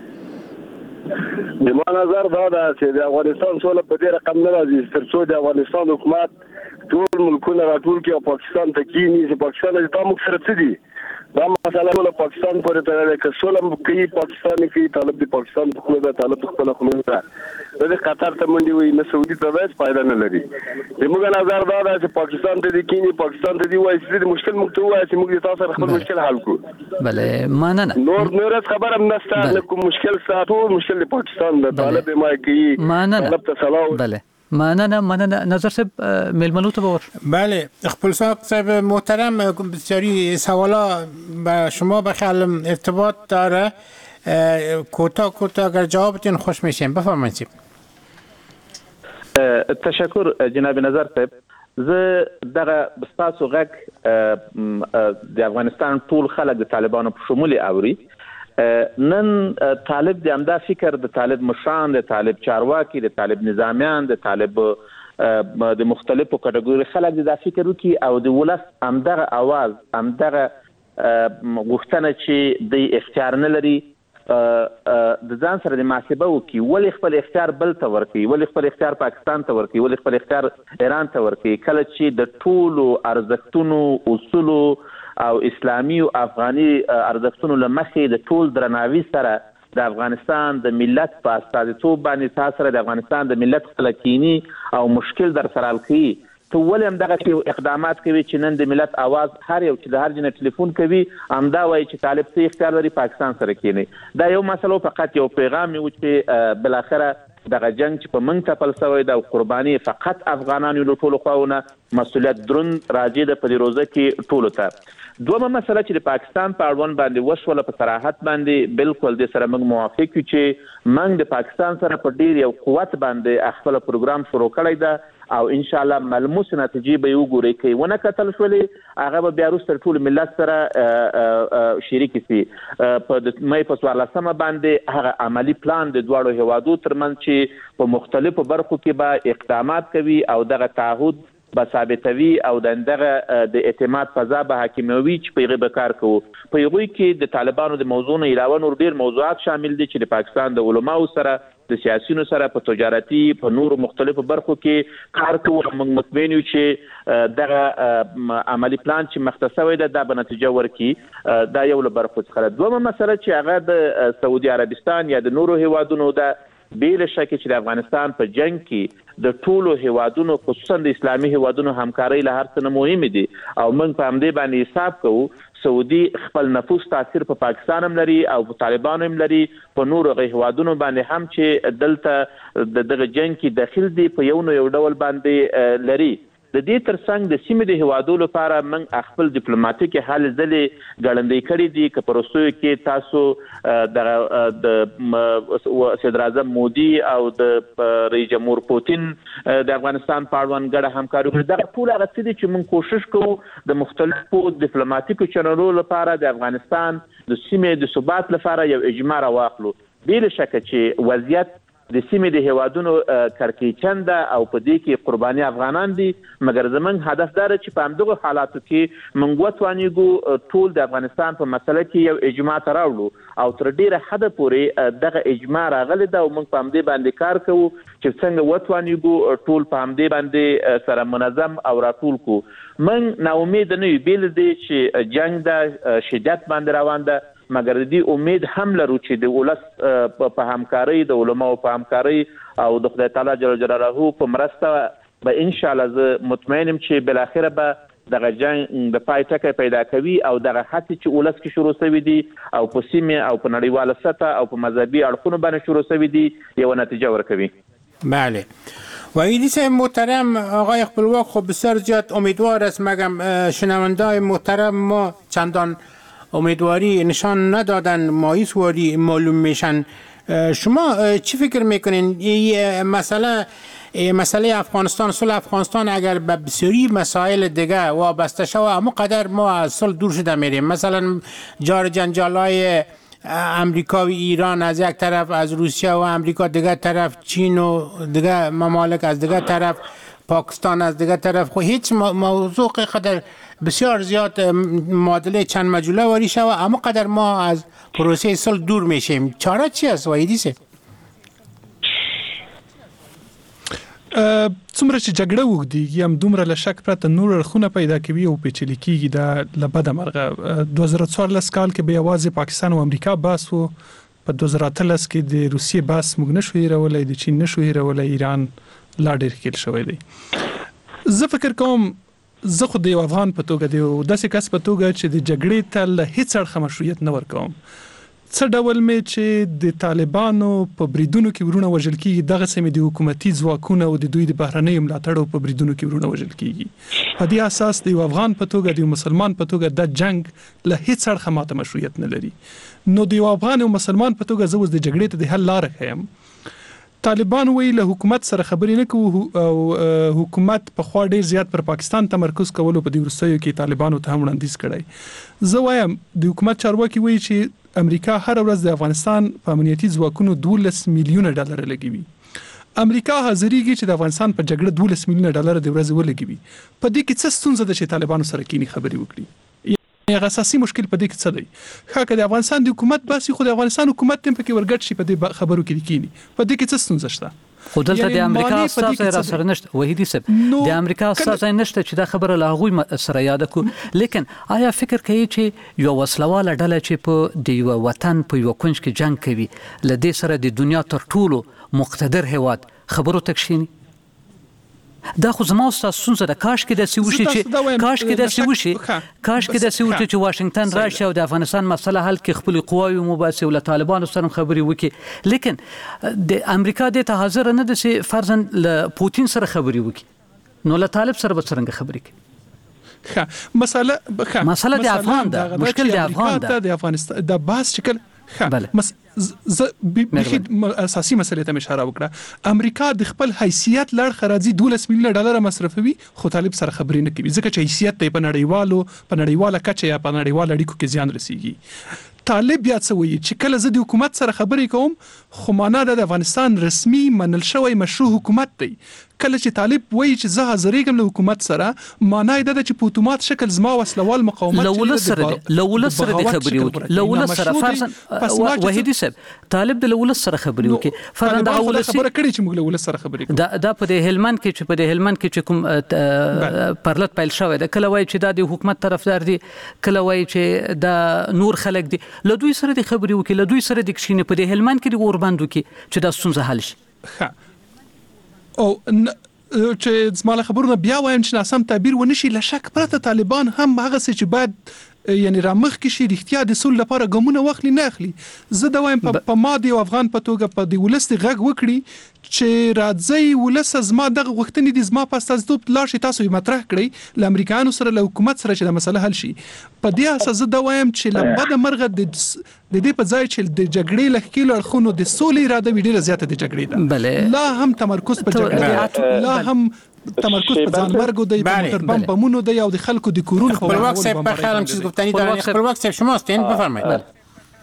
د ما نظر دا ده چې د افغانستان سوله په دې رقم نه راځي تر څو د افغانستان حکومت ټول ملکونه راټول کړي او پاکستان ته کینی چې پاکستان د تاسو سره څه دي دا مسله له پاکستان پورې تړلې چې سوله کوي پاکستان کې طالب د پاکستان په خپل طالب خپل خپل د قطر ته منډي وي نه سعودي ته وایي فائدہ نه لري د موږ نظر دا ده چې پاکستان ته د کینی پاکستان ته دی وایي چې د مشکل مکتوب وایي چې موږ تاسو سره خپل مشکل حل کړو بله مننه نور خبره هم نشته کوم مشکل ساتو مشکل د پاکستان د طالب ما کوي طالب ته سلام بله مننه نظر صاحب ملمنو ته باور بله خپلساق صاحب محترم بسیاری سوالا به شما بخیالم ارتباط داره کوتاه اگر جوابتون خوش میشیم بفرمایید تشکر جناب نظر صاحب زه دغه بستاسو غږ د افغانستان ټول خلک د طالبانو په شمول اوري نن طالب د امدا فکر د طالب مشران د طالب چارواکي د طالب نظامیان د طالب د مختلفو کټګوري خلک د فکر وکي او د ولس امدغه आवाज امدغه غوښتنه چې د اختیار نه لري د ځان سره د محاسبه وکي ولې خپل اختیار بل ته ورکي ولې خپل اختیار پاکستان ته ورکي ولې خپل اختیار ایران ته ورکي کله چې د ټولو ارزښتونو اصولو او اسلامي او افغاني ارزښتونو لمخې د ټول درناوي سره د افغانستان د ملت په استازیتوب باندې تاسو سره د افغانستان د ملت خلکینی او مشکل در سره الخي ته ولې هم دغه اقدامات کوي چې نن د ملت आवाज هر یو چې د هر جن ټلیفون کوي امدا وایي چې طالب ته اختیار لري پاکستان سره کینی دا یو مسله فقط یو پیغام یو چې بل اخره دغه جنگ چې په منځ ته فلسوي د قرباني فقط افغانانو له ټولو خواونه مسؤلیت دروند راځي د پدیروزه کې ټولو ته دومره مسله چې د پاکستان په اړوند باندې وشوله په صراحت باندې بالکل د سره موږ موافق یو چې موږ د پاکستان سره په ډیر یو قوت باندې خپل پروګرام شروع کړی دا او ان شاء الله ملموس نتیجې به وګوري کوي ونه کتل شولې هغه به بیا وروسته ټول ملت سره شریک شي په مې په 14 باندې هغه عملی پلان د دواړو هوادو ترمنځ چې په مختلفو برخو کې به اقدامات کوي او دغه تعهد به ثابتوي او دغه د اعتماد فضا به حاکموي چې په غیبه کار کوو په یوه کې د طالبانو د موضوع نه علاوه نور ډیر موضوعات شامل دي چې د پاکستان د علماو سره د سیاسيونو سره په تجارتي په نور مختلفو برخو کې کار کوو موږ مطمئن یو چې دغه عملی پلان چې مختصوي ده د نتیجه ورکي دا یو له برخو څخه دومره مسله چې هغه د سعودي عربستان یا د نورو هیوادونو د بیل شکه چې د افغانستان په جنگ کې د ټولو هیوادونو خصوصا د اسلامي هیوادونو همکاري له هر څه نه مهم دي او موږ په همدې باندې حساب کوو سعودي خپل نفوذ تاثیر په پاکستان هم لري او په طالبانو هم لري په نورو هیوادونو باندې هم چې دلته دغه جنگ کې داخل دي په یو ډول باندې لري د دې ترڅنګ د سیمې د هوادو لپاره موږ خپل ډیپلوماټیک حل ځلې ګړندې کړې دي چې پروسو کې تاسو د صدر اعظم مودي او د رئیس جمهور پوتین د افغانستان په اړوند ګډه همکاري کوي دا ټول هغه څه دي چې موږ کوشش کوو د مختلفو ډیپلوماټیکو چینلونو لپاره د افغانستان د سیمې د ثبات لپاره یو اجماع راوخلو بل شک چې وضعیت د سیمې د هیوادونو کړکېچن ده او په دې کې قرباني افغانان دي، مګر زموږ هدف دا چې په همدغه حالاتو کې موږ وتوانیږو ټول د افغانستان په مسله کې یو اجماع ته راوړو او تر ډیره حده پورې دغه اجماع راغلی ده او موږ په همدې باندې کار کوو چې څنګه وتوانیږو ټول په همدې باندې سره منظم او راټول کو. موږ ناامید نه یو، بیل دی چې جنگ د شدت باندې روان ده، مګر دې امید هم لرو چې د ولس په همکارۍ، د علماو په همکارۍ او د خدای تعالی جل جلاله په مرسته به ان شاء الله زه مطمئنم چې بل اخره به دغه جنگ د پای ټکی پیدا کوي او دغه هڅې چې ولس کې شروع شوي دي او په سیمه او په نړیواله سطح او په مذهبي اړخونو باندې شروع شوي دي یو نتیجه ورکوي. بله. وحیدی صاحب محترم، آقای خپلواک خب بسیار زیاد امیدوار است، مگم شنونده‌های محترم ما چندان امیدواری نشان ندادن، مایوسواری معلوم میشن. شما چی فکر میکنین مسئله افغانستان، صلح افغانستان اگر به بسیاری مسائل دیگه وابسته شود اما قدر ما از صلح دور شده میریم، مثلا جار جنجالای امریکا و ایران از یک طرف، از روسیه و امریکا دیگه طرف، چین و دیگه ممالک از دیگه طرف، پاکستان از دیگه طرف، خب هیچ موضوع قدر بسیار زیاد معادله چند مجوله واری شود اما قدر ما از پروسه صلح دور میشیم. چاره چی است وحیدی صاحب؟ څومره چې جګړه وګړي هم دومره له شک پرته نور اړخونه پیدا کوي او پیچلي کیږي. دا لبد مرغه 2014 کال کې به یوازې پاکستان او امریکا بحث وو، په 2013 کې د روسیې بحث موږ نشو هیرولای، د چین نشو هیرولای، ایران لا ډیر کېل شوی دی. زه فکر کوم زه خو د افغان په توګه دی او داسې کس په توګه چې د جګړې ته له هیڅ اړخه مشروعیت نه ورکوم. څه ډول می چې د طالبانو په بریدونو کې ورونه وژل کیږي، دغه سمې د حکومتي ځواکونو او د دوی د بهرنۍ ملاتړ په بریدونو کې ورونه وژل کیږي. په دې اساس د افغان په توګه، د مسلمان په توګه د جنگ له هیڅ اړخه ماته مشروعیت نه لري. نو د افغان او مسلمان په توګه زه اوس د جګړې ته د حل لار ښیم. طالبان وی له حکومت سره خبرې نه کوو او حکومت په خوا ډیر زیات پر پاکستان تمرکز کولو په دې ورستیو کې طالبانو ته هم وړاندیز کړی. زه وایم د حکومت چارواکي وی چې امریکا هر ورځ د افغانستان په امنیتي ځواکونو 12 میلیونه ډالر لګوي. امریکا حاضرېږي چې د افغانستان په جګړه 12 میلیونه ډالر د ورځې ولګوي. په دې کې څه ستونزه ده چې طالبانو سره کینی خبرې وکړي؟ یو اساسي مشکل په دې کې څه دی؟ خاکه د افغانستان د حکومت باسي، خو د افغانستان حکومت تم پکې ورګټ شي په دې خبرو کې کینی. په دې کې څه ستونزه شته؟ خو دلته د امریکا اساس را سره نشته وحیدی صاحب، د امریکا اساس نشته چې دا خبره لا غوي سره یاد کو. لیکن آیا فکر کوي چې یو وسلواله ډله چې په د یو وطن په یو کونج کې جنگ کوي لدې سره د دنیا تر ټولو مقتدر هواد خبرو تکشینی؟ دا خو زما استاد ستونزه ده. کاش کې داسې وشي چې واشنگټن راشي او د افغانستان مسله حل کې خپل قواوی مباحثه او له طالبانو سره خبرې وکړي. لیکن د امریکا د ته حاضر نه ده چې فرضاً له پوتین سره خبرې وکړي، نو له طالب سره به څنګه خبرې کوي؟ مسله د افغان ده، مشکل د افغان ده، د افغانستان د بحث شکل اساسي مسلې ته اشاره وکړه. امریکا د خپل حیثیت لړ خراجي 12 میلیونه ډالر مصرفوي، خو طالب سره خبرې نه کوي ځکه چې حیثیت په نړیواله کچه یا په نړیواله اړیکو کې زیان رسیږي. طالب بیا څه وایي چې کله زه د حکومت سره خبرې کوم خو معنا د افغانستان رسمي منل شوی مشروع حکومت دی. کله چې طالب وایي چې زه حاضرېږم له حکومت سره، معنا یې ده چې په اتومات شکل زما وسلوال مقاومت لولس سره د خبرې وکړي. لولس سره فرضاً وحیدی صاحب طالب د لولس سره خبرې وکړي. فرضاً د لولس خبره کړي چې موږ لولس سره خبرې کوو. دا په د هلمند کې چې کوم پرلط پیل شوی ده، کله وایي چې دا د حکومت طرفدار دي، کله وایي چې دا نور خلک دي. له دوی سره د خبرې وکړي، له دوی سره د کښینې په د هلمند کې د اوربند وکړي چې دا ستونزه حل شي. او چې زما خبرونه بیا وایم چې ناسم تعبیر ونشي، له شک پرته طالبان هم هغه څه چې باید یعنی رامخ کې شي رښتیا د سول لپاره ګامونه واخلي نه اخلي. زه دا وایم په ما دی افغان په توګه په دی ولست غږ وکړي چې راځي ولس زما دغه غوښتنې دي زما په استازیتوب لاړ شي، تاسو یې مطرح کړئ له امریکایانو سره له حکومت سره چې د مسله حل شي. په دې اساس زه دا وایم چې لبد مرغه د دې په ځای چې د جګړې لخکېلو اړخونو د سولې اراده ډیره زیاته د جګړې ده، لا هم تمرکز په جګړه، لا هم تمرکز په ځان مرګ دی، په موټر بمونو دی او د خلکو د کورونو خپلواک صاحب په خیالم چیز گفتنی دارن. خپلواک صاحب شما هستین، بفرمایید.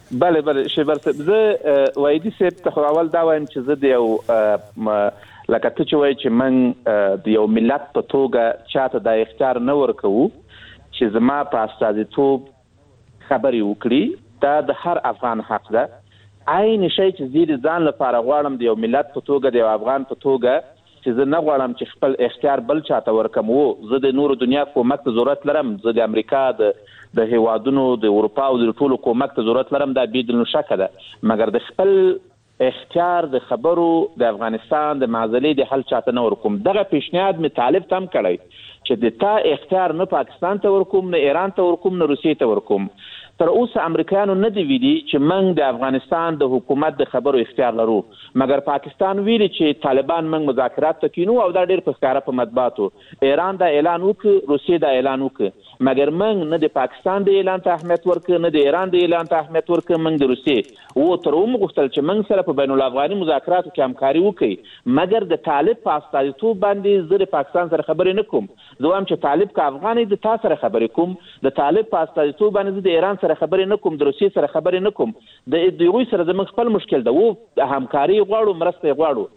بله شیبر صاحب زه وایدي صاحب ته اول دا وایم چې زه د یو لکه ته چې وایي چې من د یو ملت په توګه چاته د اختیار نه ورکوو چې زما په استازیتوب خبرې وکړي دا د هر افغان حق ده. عین شی چې زه د ځان لپاره غواړم د یو ملت په توګه د یو افغان په توګه چې زه نه غواړم چې خپل اختیار بل چاته ورکم. زه د نورو دنیا کومک ته ضرورت لرم، زه د امریکا د هیوادونو د اروپا او د ټولو کومک ته ضرورت لرم، دا بدون شک ده، مګر د خپل اختیار د خبرو د افغانستان د معضلې د حل چاته نه ورکوم. دغه پیشنهاد می طالب تم کړی چې د تا اختیار نه پاکستان ته ورکوم، نه ایران ته ورکوم، نه روسیې ته ورکوم. تر اوسه امریکایانو نه دی ویلي چې موږ د افغانستان د حکومت د خبرو اختیار لرو، مګر پاکستان ویلي چې طالبان موږ مذاکرات ته کینو او دا ډېر په ښکاره په مطبوعاتو. ایران دا اعلان وکړ، روسیې دا اعلان وکړ، مګر موږ نه د پاکستان د اعلان ته اهمیت ورکړ، نه د ایران د اعلان ته اهمیت ورکړ، موږ د روسیې تر اومه غوښتل چې موږ سره په بین الافغاني مذاکراتو کې همکاري وکړي، مګر د طالب په استازیتوب باندې زه د پاکستان سره خبرې نه کوم. زه وایم چې طالب که افغان د تا سره خبرې کوم، د طالب په استازیتوب باندې زه د ایران سره خبرې نه کوم، د روسیې سره خبرې نه کوم. د هغوی سره زموږ خپل مشکل ده، و همکاري غواړو، مرسته غواړو.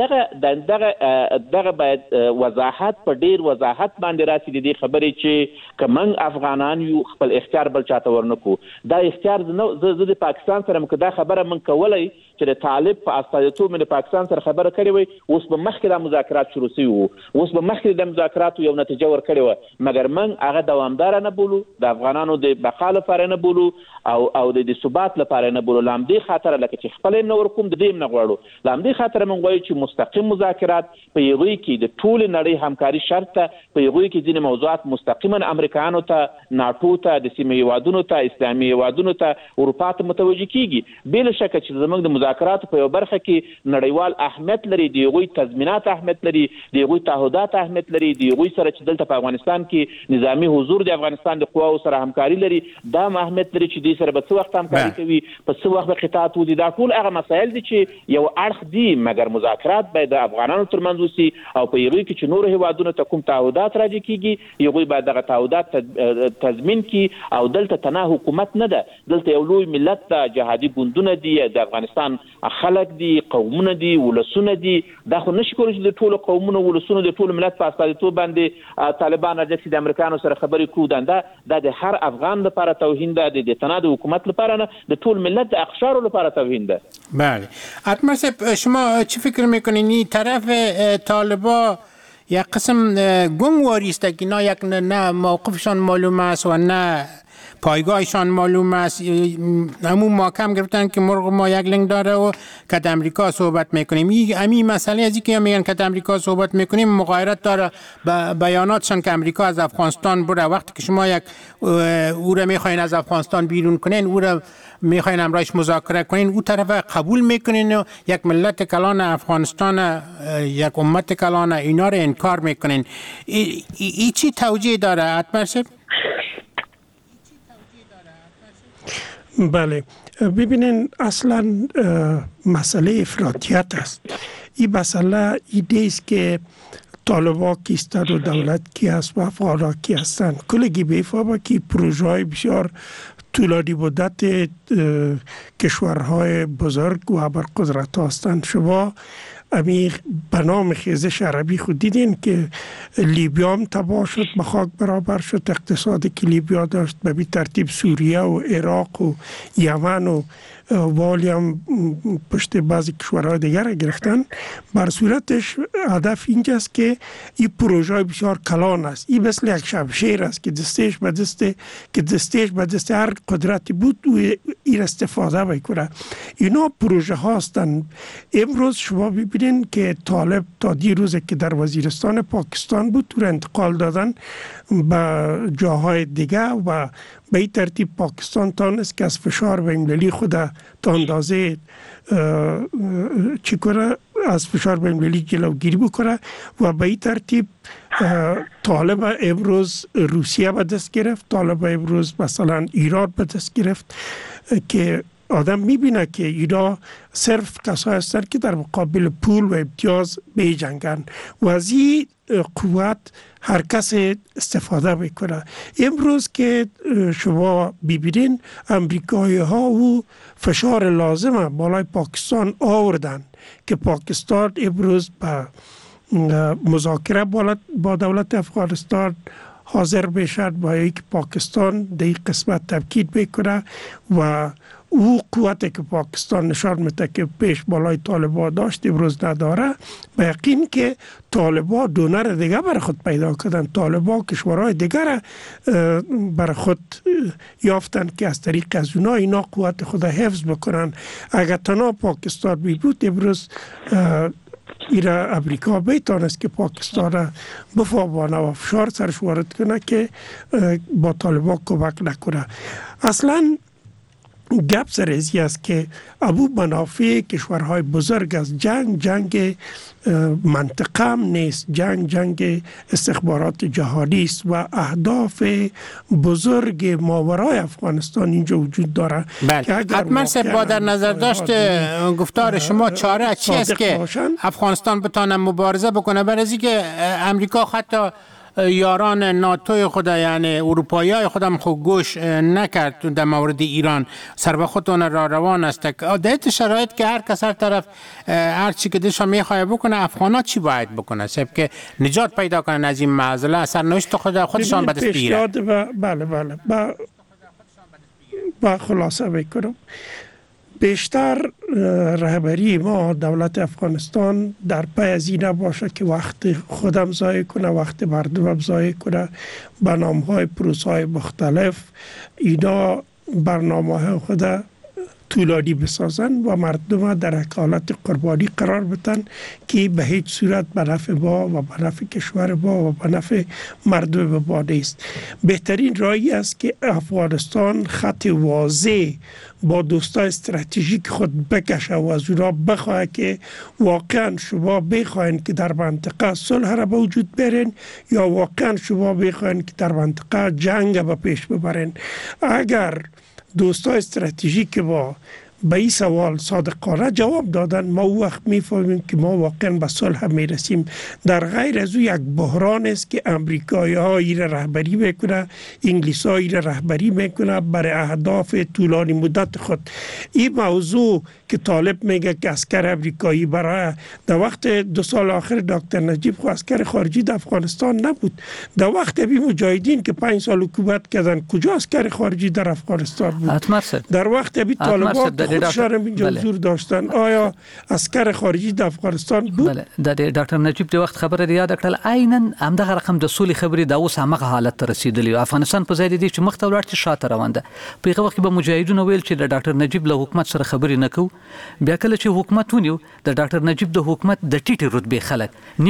دغه باید وضاحت په ډیر وضاحت باندې راسي د دې خبرې چې که موږ افغانان یو خپل اختیار بل چاته ورنکو. دا اختیار زه د پاکستان سره که دا خبره موږ کولی چې د طالب په استازیتوب مې د پاکستان سره خبره کړې وي، اوس به مخکې دا مذاکرات شروع شوي وو، اوس به مخکې د مذاکراتو یو نتیجه ورکړې وه، مګر موږ هغه دوامداره نه بولو، د افغانانو د بقا لپاره نه بولو او د ثبات لپاره نه بولو. له همدې خاطره لکه چې خپل نه ورکوم، د دې نه غواړو. له همدې خاطره موږ وایو چې مستقیم مذاکرات په هغوی کې د ټولې نړۍ همکاري شرط ده، په هغوی کې ځینې موضوعات مستقیما امریکایانو ته، ناټو ته، د سیمې هیوادونو ته، اسلامي هیوادونو ته، اروپا ته متوجه کیږي. بې له شکه چې زموږ د مذاکراتو په یو برخه کې نړیوال اهمیت لري، د هغوی تضمینات اهمیت لري، د هغوی تعهدات اهمیت لري، د هغوی سره چې دلته په افغانستان کې نظامی حضور د افغانستان د قواو سره همکاري لري، دا اهمیت لري چې دوی سره به څه وخت همکاري کوي، په څه وخت به قطعات ودي. دا ټول هغه مسایل دي چې یو اړخ دي، مګر مذاکرات باید د افغانانو ترمنځ وسي او په هغوی کې چې نورو هیوادونو ته کوم تعهدات راجع کیږي، هغوی باید دغه تعهدات تضمین کړي. او دلته تنها حکومت نه ده، دلته یو لوی ملت ده، جهادي ګوندونه دي، د افغانستان خلک دي، قومونه دي، ولسونه دي. دا خو نشي کولی چې د ټولو قومونو، ولسونو، د ټولو ملت په استازیتوب باندې طالبان راځي چې د امریکایانو سره خبرې کوو. دا د هر افغان لپاره توهین ده، د تنها د حکومت لپاره نه، د ټول ملت د اقشارو لپاره توهین ده. بله. اتمر صاحب، شما چی فکر میکنین این طرف طالبا یک قسم گنگ واریسته که نه یک نه موقفشان معلوم است و نه پایگاهشان معلوم است؟ همون محکم گرفتن که مرغ ما یک لنگ داره و که امریکا صحبت میکنیم. این مسئله از اینکه میگن که امریکا صحبت میکنیم مغایرت داره با بیاناتشان که امریکا از افغانستان بره. وقتی که شما یک او را میخواین از افغانستان بیرون کنین، او را میخواین امرایش مذاکره کنین، او طرف قبول میکنین و یک ملت کلان افغانستان، یک امت کلان، اینا را انکار میکنین. ای چی توجیه داره اتمر صاحب؟ بله، ببینین اصلا مسئله افراطیت است. این مسئله ایده است که طالبان کیستند و دولت کی است و افغان‌ها کی هستند. کلگی بیفهمه که پروژه های بسیار طولانی مدت کشورهای بزرگ و ابرقدرت هستند. شما امیر به نام خیزش عربی خود دیدین که لیبیا هم تباه شد، به خاک برابر شد. اقتصادی که لیبیا داشت به ترتیب سوریه و عراق و یمن و والی هم پشت بعضی کشورهای دیگر گرفتن. بر صورتش هدف اینجاست که این پروژه بسیار کلان است. این مثل یک شمشیر است که دستش به دست هر قدرتی بود و این استفاده میکنه. اینا پروژه هستند. امروز شما ببینین که طالب تا دیروز که در وزیرستان پاکستان بود تو انتقال دادن به جاهای دیگه و به این ترتیب پاکستان تانست که از فشار بین‌المللی خود تا اندازه چی کنه، از فشار بین‌المللی جلوگیری بکنه و به این ترتیب طالب امروز روسیه به دست گرفت، طالب امروز مثلا ایران به دست گرفت که آدم میبینه که اینا صرف کسایی هستند که در مقابل پول و امتیاز بیجنگن و از این قوت هر کس استفاده میکنه. امروز که شما ببینین امریکایی ها و فشار لازمه بالای پاکستان آوردن که پاکستان امروز به مذاکره با دولت افغانستان حاضر بشد و یک پاکستان در این قسمت تاکید بکنه و او قوتی که پاکستان نشان میده که پیش بالای طالبان داشت امروز نداره. به یقین که طالبان دونر دیگه برای خود پیدا کردن، طالبان کشورهای دیگر برای خود یافتن که از طریق از اونا اینا قوت خود حفظ بکنن. اگر تنها پاکستان بود امروز ایره امریکا بیتانست که پاکستان را بفاوانه و فشار سرش وارد کنه که با طالبان کمک نکنه. اصلا گپ سر ازی است که ابو منافع کشورهای بزرگ از جنگ منطقه هم نیست، جنگ استخبارات جهانی است و اهداف بزرگ ماورای افغانستان اینجا وجود داره. حتما با در نظر داشت گفتار شما چاره چی است که افغانستان بتانه مبارزه بکنه برای که امریکا حتی یاران ناتوی خود یعنی اروپایی های خودم خود گوش نکرد در مورد ایران سر به خودتون را روان است. در شرایط که هر کس هر طرف هر چی که دلش میخواد بکنه، افغانا چی باید بکنه سب که نجات پیدا کنن از این معضله، سرنوشت خودشان به دست بیاره؟ بله با خلاصه بکنم. بیشتر رهبری ما دولت افغانستان در پی از این باشه که وقت خودم ضایع کنه، وقت مردمم ضایع کنه، به نام‌های پروسه‌های مختلف اینا برنامه‌های خود طولانی بسازن و مردم در حالت قربانی قرار بدن که به هیچ صورت به نفع ما و به نفع کشور ما و به نفع مردم ما نیست. بهترین راهی است که افغانستان خط واضح با دوستای استراتژیک خود بکشه و از اونا بخواه که واقعا شما بخواین که در منطقه صلح را به وجود برین یا واقعا شما بخواین که در منطقه جنگ به پیش ببرین. اگر دوستای استراتژیک ما به این سوال صادقانه جواب دادن، ما او وقت میفهمیم که ما واقعا به صلح میرسیم. در غیر از او یک بحران است که امریکایی ها این رهبری میکنه، انگلیس ها این رهبری میکنه برای اهداف طولانی مدت خود. این موضوع که طالب میگه که عسکر امریکایی برای در وقت 2 سال آخر دکتر نجیب خو عسکر خارجی در افغانستان نبود. در وقت ابی مجاهدین که 5 سال حکومت کردن کجا عسکر خارجی در افغانستان بود؟ در وقت ابی طالبان خودشان اینجا حضور داشتن، آیا عسکر خارجی در افغانستان بود؟ بله. د ډاکټر نجیب د وخت خبره یاد کړل، عیناً همدغه رقم د سولې خبرې د اوس همغه حالت ته رسیدلی. افغانستان په ځای دی چې مخ ته ولاړ شي شاته روان ده. په هغه وخت به مجاهدونو ویل چې د ډاکټر نجیب له حکومت سره خبرې نه کوو. بیا کله چې حکومت ونیو د ډاکټر نجیب د حکومت د ټیټې رتبې خلک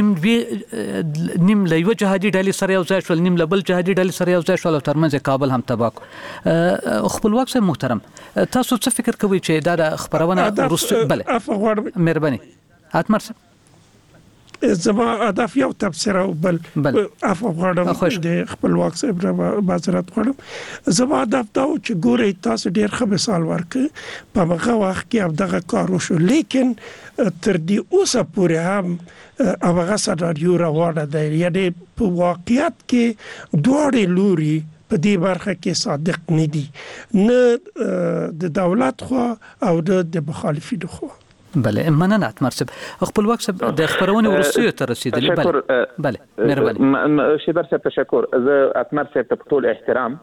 نیم له یو جهادي ډلې سره یو ځای شول، نیم له بل جهادي ډلې سره یو ځای شول او ترمنځ کابل هم تباه کړ. خپلواک صاحب محترم، تاسو څه فکر کوئ چې دا د خبرونه وروسته؟ بله مهرباني اتمر صاحب. زما هدف یو تفسیر او بل عفو غواړم د خپلواک صاحب را معذرت غواړم. زما هدف دا و چې ګورئ تاسو ډېر ښه مثال ورکړئ. په هغه وخت کې همدغه کار وشو، لیکن تر دې اوسه پورې هم هغه سناریو روانه ده. یعنې په واقعیت کې دواړې لوري په دې برخه کې صادق نه دي، نه د دولت خوا او د مخالفینو خوا. بله مننه اتمر صاحب. خپلواک صاحب د خبرونه وروستیو ته رسیدلی. بله مهرباني. شیبر صاحب تشکر. زه اتمر صاحب ته ټول احترام.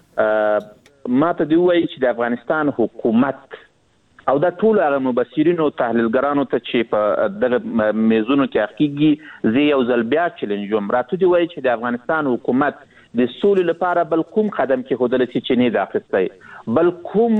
ما ته دی وایي چې د افغانستان حکومت او دا ټول هغه مبصرین او تحلیلګرانو ته چې په دغه میزونو کې حقیقي زه یو ځل بیا چیلنجوم راته دی وایي چې د افغانستان حکومت د سولې لپاره بل کوم قدم کې خودل چې چینه د اخیستی، بل کوم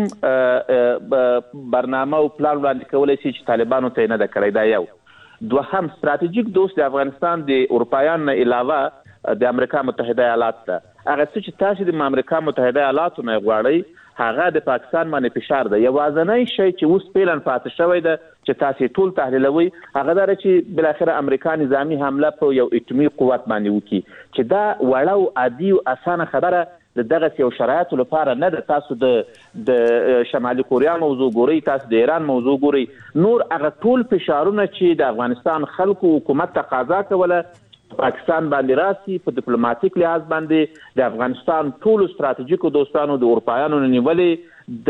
برنامه او پلان وړاندې کولای شي چې طالبانو ته نه د کړی. دا یو. دوهم، ستراتیژیک دوست د افغانستان د اروپایانو نه علاوه د امریکا متحده ایالات ته هغه څه چې تاسو د امریکا متحده ایالاتو نه غواړئ هغه د پاکستان باندې فشار ده. یوازینی شی چې اوس پیلن پاتې شوی ده چې تاسو ټول تحلیلوي هغه دا چې بل اخر امریکا نظامی حمله په یو اټومي قوت باندې وکړي، چې دا وړه او عادي او اسانه خبره دغه یو شرایط لپاره نه د تاسو د شمالي کوریا موضوع ګوري، تاسو د ایران موضوع ګوري، نور هغه ټول فشارونه چې د افغانستان خلکو حکومت تقاضا کوله پاکستان باندې راسي، په ډیپلوماټیک لحاظ باندې د افغانستان ټول ستراتیژیکو دوستانو د اروپایانو نیولې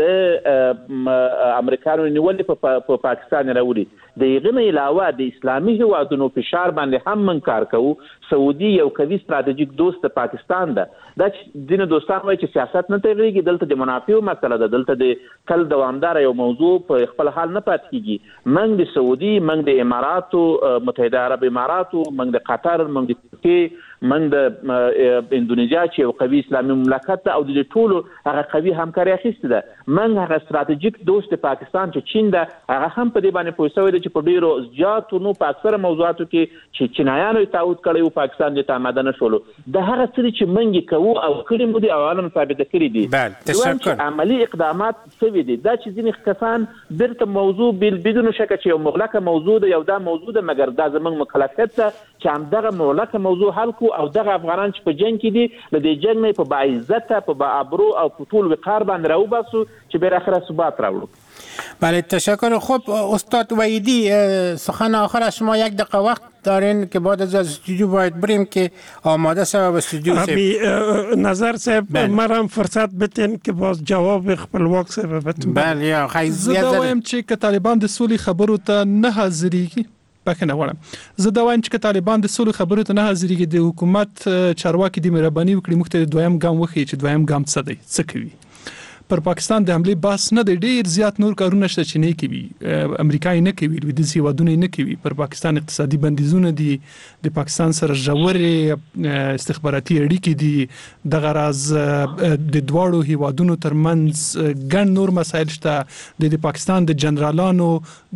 د امریکایانو نیولې په پاکستان راوړي. د هغې علاوه د اسلامي هیوادونو فشار باندې هم من کار کوو. سعودي یو قوي ستراتیژیک دوست د پاکستان ده. دا ځینې دوستان وایي چې سیاست نه تغیرېږي، دلته د منافعو مسله ده، دلته د تل دوامدار یو موضوع په خپل حال نه پاتې کیږي. موږ د سعودي، موږ د اماراتو، متحده عرب اماراتو، موږ د قطر، موږ د ترکیې، موږ د اندونیزیا چې یو قوي اسلامي مملکت ده او د ټولو هغه قوي همکاري اخیستې ده. موږ هغه ستراتیژیک دوست د پاکستان چې چین ده، هغه هم په دې باندې پوه شوی دی چې په ډیرو زیاتو نو په اکثره موضوعاتو کې چې چینایانو تعهد کړی و پاکستان دې آماده نه شولو. د هغه څه چې موږ کوو او کړي مو دي او عالم ثابته کړي دي. بله عملی اقدامات شوي دي. دا چې ځینې کسان بیرته موضوع بدون شک چې یو مغلقه موضوع ده، یو دا موضوع ده، مګر دا زموږ مکلفیت ده چې همدغه مغلقه موضوع حل کو او دغه افغانان چې په جنگ کې دي له دې جنگ نه په باعزته، په باابرو او په ټول وقار باندې راوباسو چې بالاخره ثبات راوړو. بله تشکر. خب استاد وحیدی، سخن آخر از شما 1 دقیقه وقت دارین که بعد از استودیو باید بریم که آماده شد و استودیو نظر صاحب مرام فرصت بتین که باز جواب خپلواک صاحب بتون. بله یا زه دا وایم چې که طالبان د سولې خبرو ته نه حاضرېږي، بخښنه غواړم، زه دا وایم چې که طالبان د سولې خبرو ته نه حاضرېږي، د حکومت چارواکي د مهرباني وکړي موږ ته دویم ګام وښیي چې دویم ګام څه دی، څه کوي. پر پاکستان د حمله بحث نه دی، ډیر زیات نور کارونه شته چې نه کوي، امریکای نه کوي، د هیوادونو نه کوي. پر پاکستان اقتصادي بندیزونه دي، د پاکستان سره ژورې استخباراتي اړیکې دي، د غرض د دواړو هیوادونو ترمنځ ګڼ نور مسایل شته، د پاکستان د جنرالانو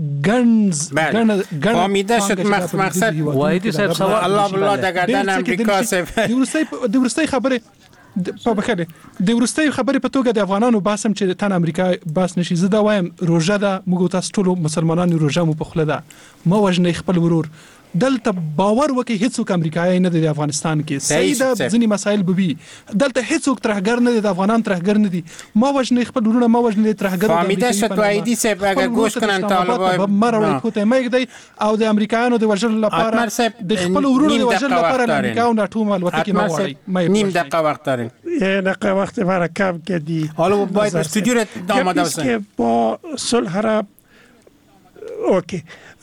ګڼ امیده شد مقصد وایدی صاحب سوال الله بالله د ګردن امریکا صاحب د ورستۍ خبره په بخره د ورستۍ خبرې په توګه د افغانانو باسم چې تن امریکا باس نشي. زه دا وایم روژه ده، موږ تاسو ټول مسلمانانو روژه مو په خله ده، ما وجنې خپل ورور دلته باور وکي هیڅوک امریکایي نه دی د افغانستان کې. صحیح ده ځینې مسایل به وي، دلته هیڅوک ترهګر نه دی، د افغانان ترهګر نه دي. ما وجنې خپل ورونه، ما وجنې ترهګر. فهمیده شد وحیدی صاحب اگر گوش کنن طالبان مروړي کوته مګ دی او د امریکایانو د وژل لپاره د خپل ورونو د وژل لپاره امریکا او ناتو البته کې ما وایي نیم دقیقه وقت داریم. یه دقیقه وقت برای کم کردی. حالا باید استودیو رو آماده بسن که با صلح را اوکی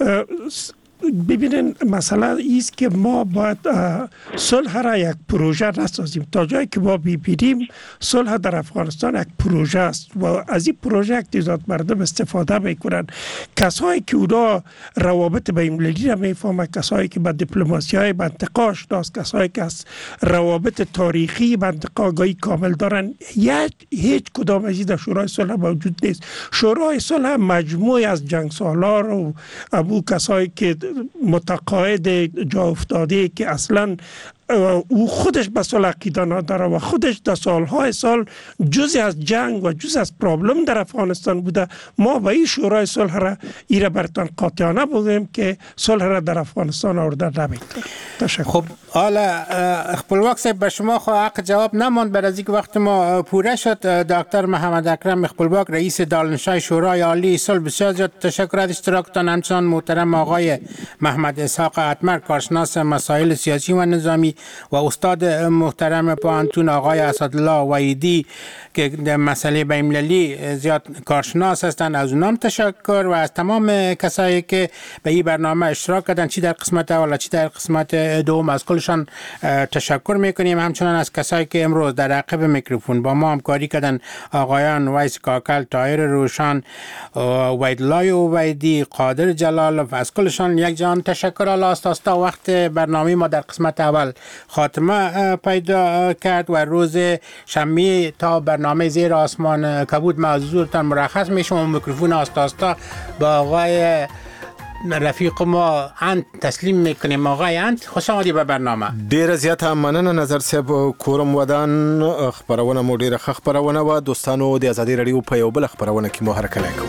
ببینن مسئله ایست که ما باید صلح را یک پروژه نسازیم. تا جایی که ما ببینیم صلح در افغانستان یک پروژه است و از این پروژه اقتصاد مردم استفاده میکنن. کسایی که اونا روابط بین‌المللی را میفهمن، کسایی که با دیپلماسی های منطقه آشناست، کسایی که از روابط تاریخی منطقه آگاهی کامل دارن، هیچ کدام از این در شورای صلح موجود نیست. شورای صلح مجموعی از جنگسالار و ابو کسایی که متقاعد جا افتاده که اصلا او خودش به صلح عقیده نداره و خودش در سالهای سال جزی از جنگ و جزی از پرابلم در افغانستان بوده. ما با این شورای صلح را ایره برتان قاطعانه بگیم که صلح را در افغانستان آورده نمیکنه. تشکر. خب حالا خپلواک صاحب به شما خو حق جواب نماند، بعد از اینکه وقت ما پوره شد. دکتر محمد اکرم خپلواک رئیس دارالنشان شورای عالی صلح، بسیار زیاد تشکر از اشتراکتان. همچنان محترم آقای محمد اسحاق اتمر، کارشناس مسائل سیاسی و نظامی، و استاد محترم پوهنتون آقای اسدالله وحیدی که در مسئله بین‌المللی زیاد کارشناس هستند، از اونام تشکر. و از تمام کسایی که به این برنامه اشتراک کردن، چی در قسمت اول و چی در قسمت دوم، از کلشان تشکر میکنیم. همچنان از کسایی که امروز در عقب میکروفون با ما همکاری کردن، آقایان ویس کاکل، طاهر روشن، وحیدالله وحیدی، قادر جلال، از کلشان یک جان تشکر. الله است وقت برنامه ما در قسمت اول خاتمه پیدا کرد و روز شنبه تا برنامه زیر آسمان کبود معذورتان مرخص میشم. میکروفون آستا با آقای رفیق ما انت تسلیم میکنیم. آقای انت خوش آمدی به برنامه. ډیر زیاته مننه نظر صاحب. کورم ودان خبرونه مو ډیره خبرونه و دوستانو د ازادي رادیو په یو بل خبرونه کې مو هرکلی کوم.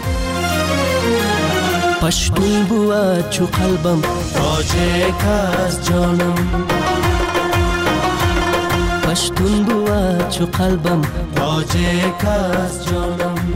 پشتون بوا چو قلبم تاجک از جانم، پشتون بود چو قلبم تاجک از جانم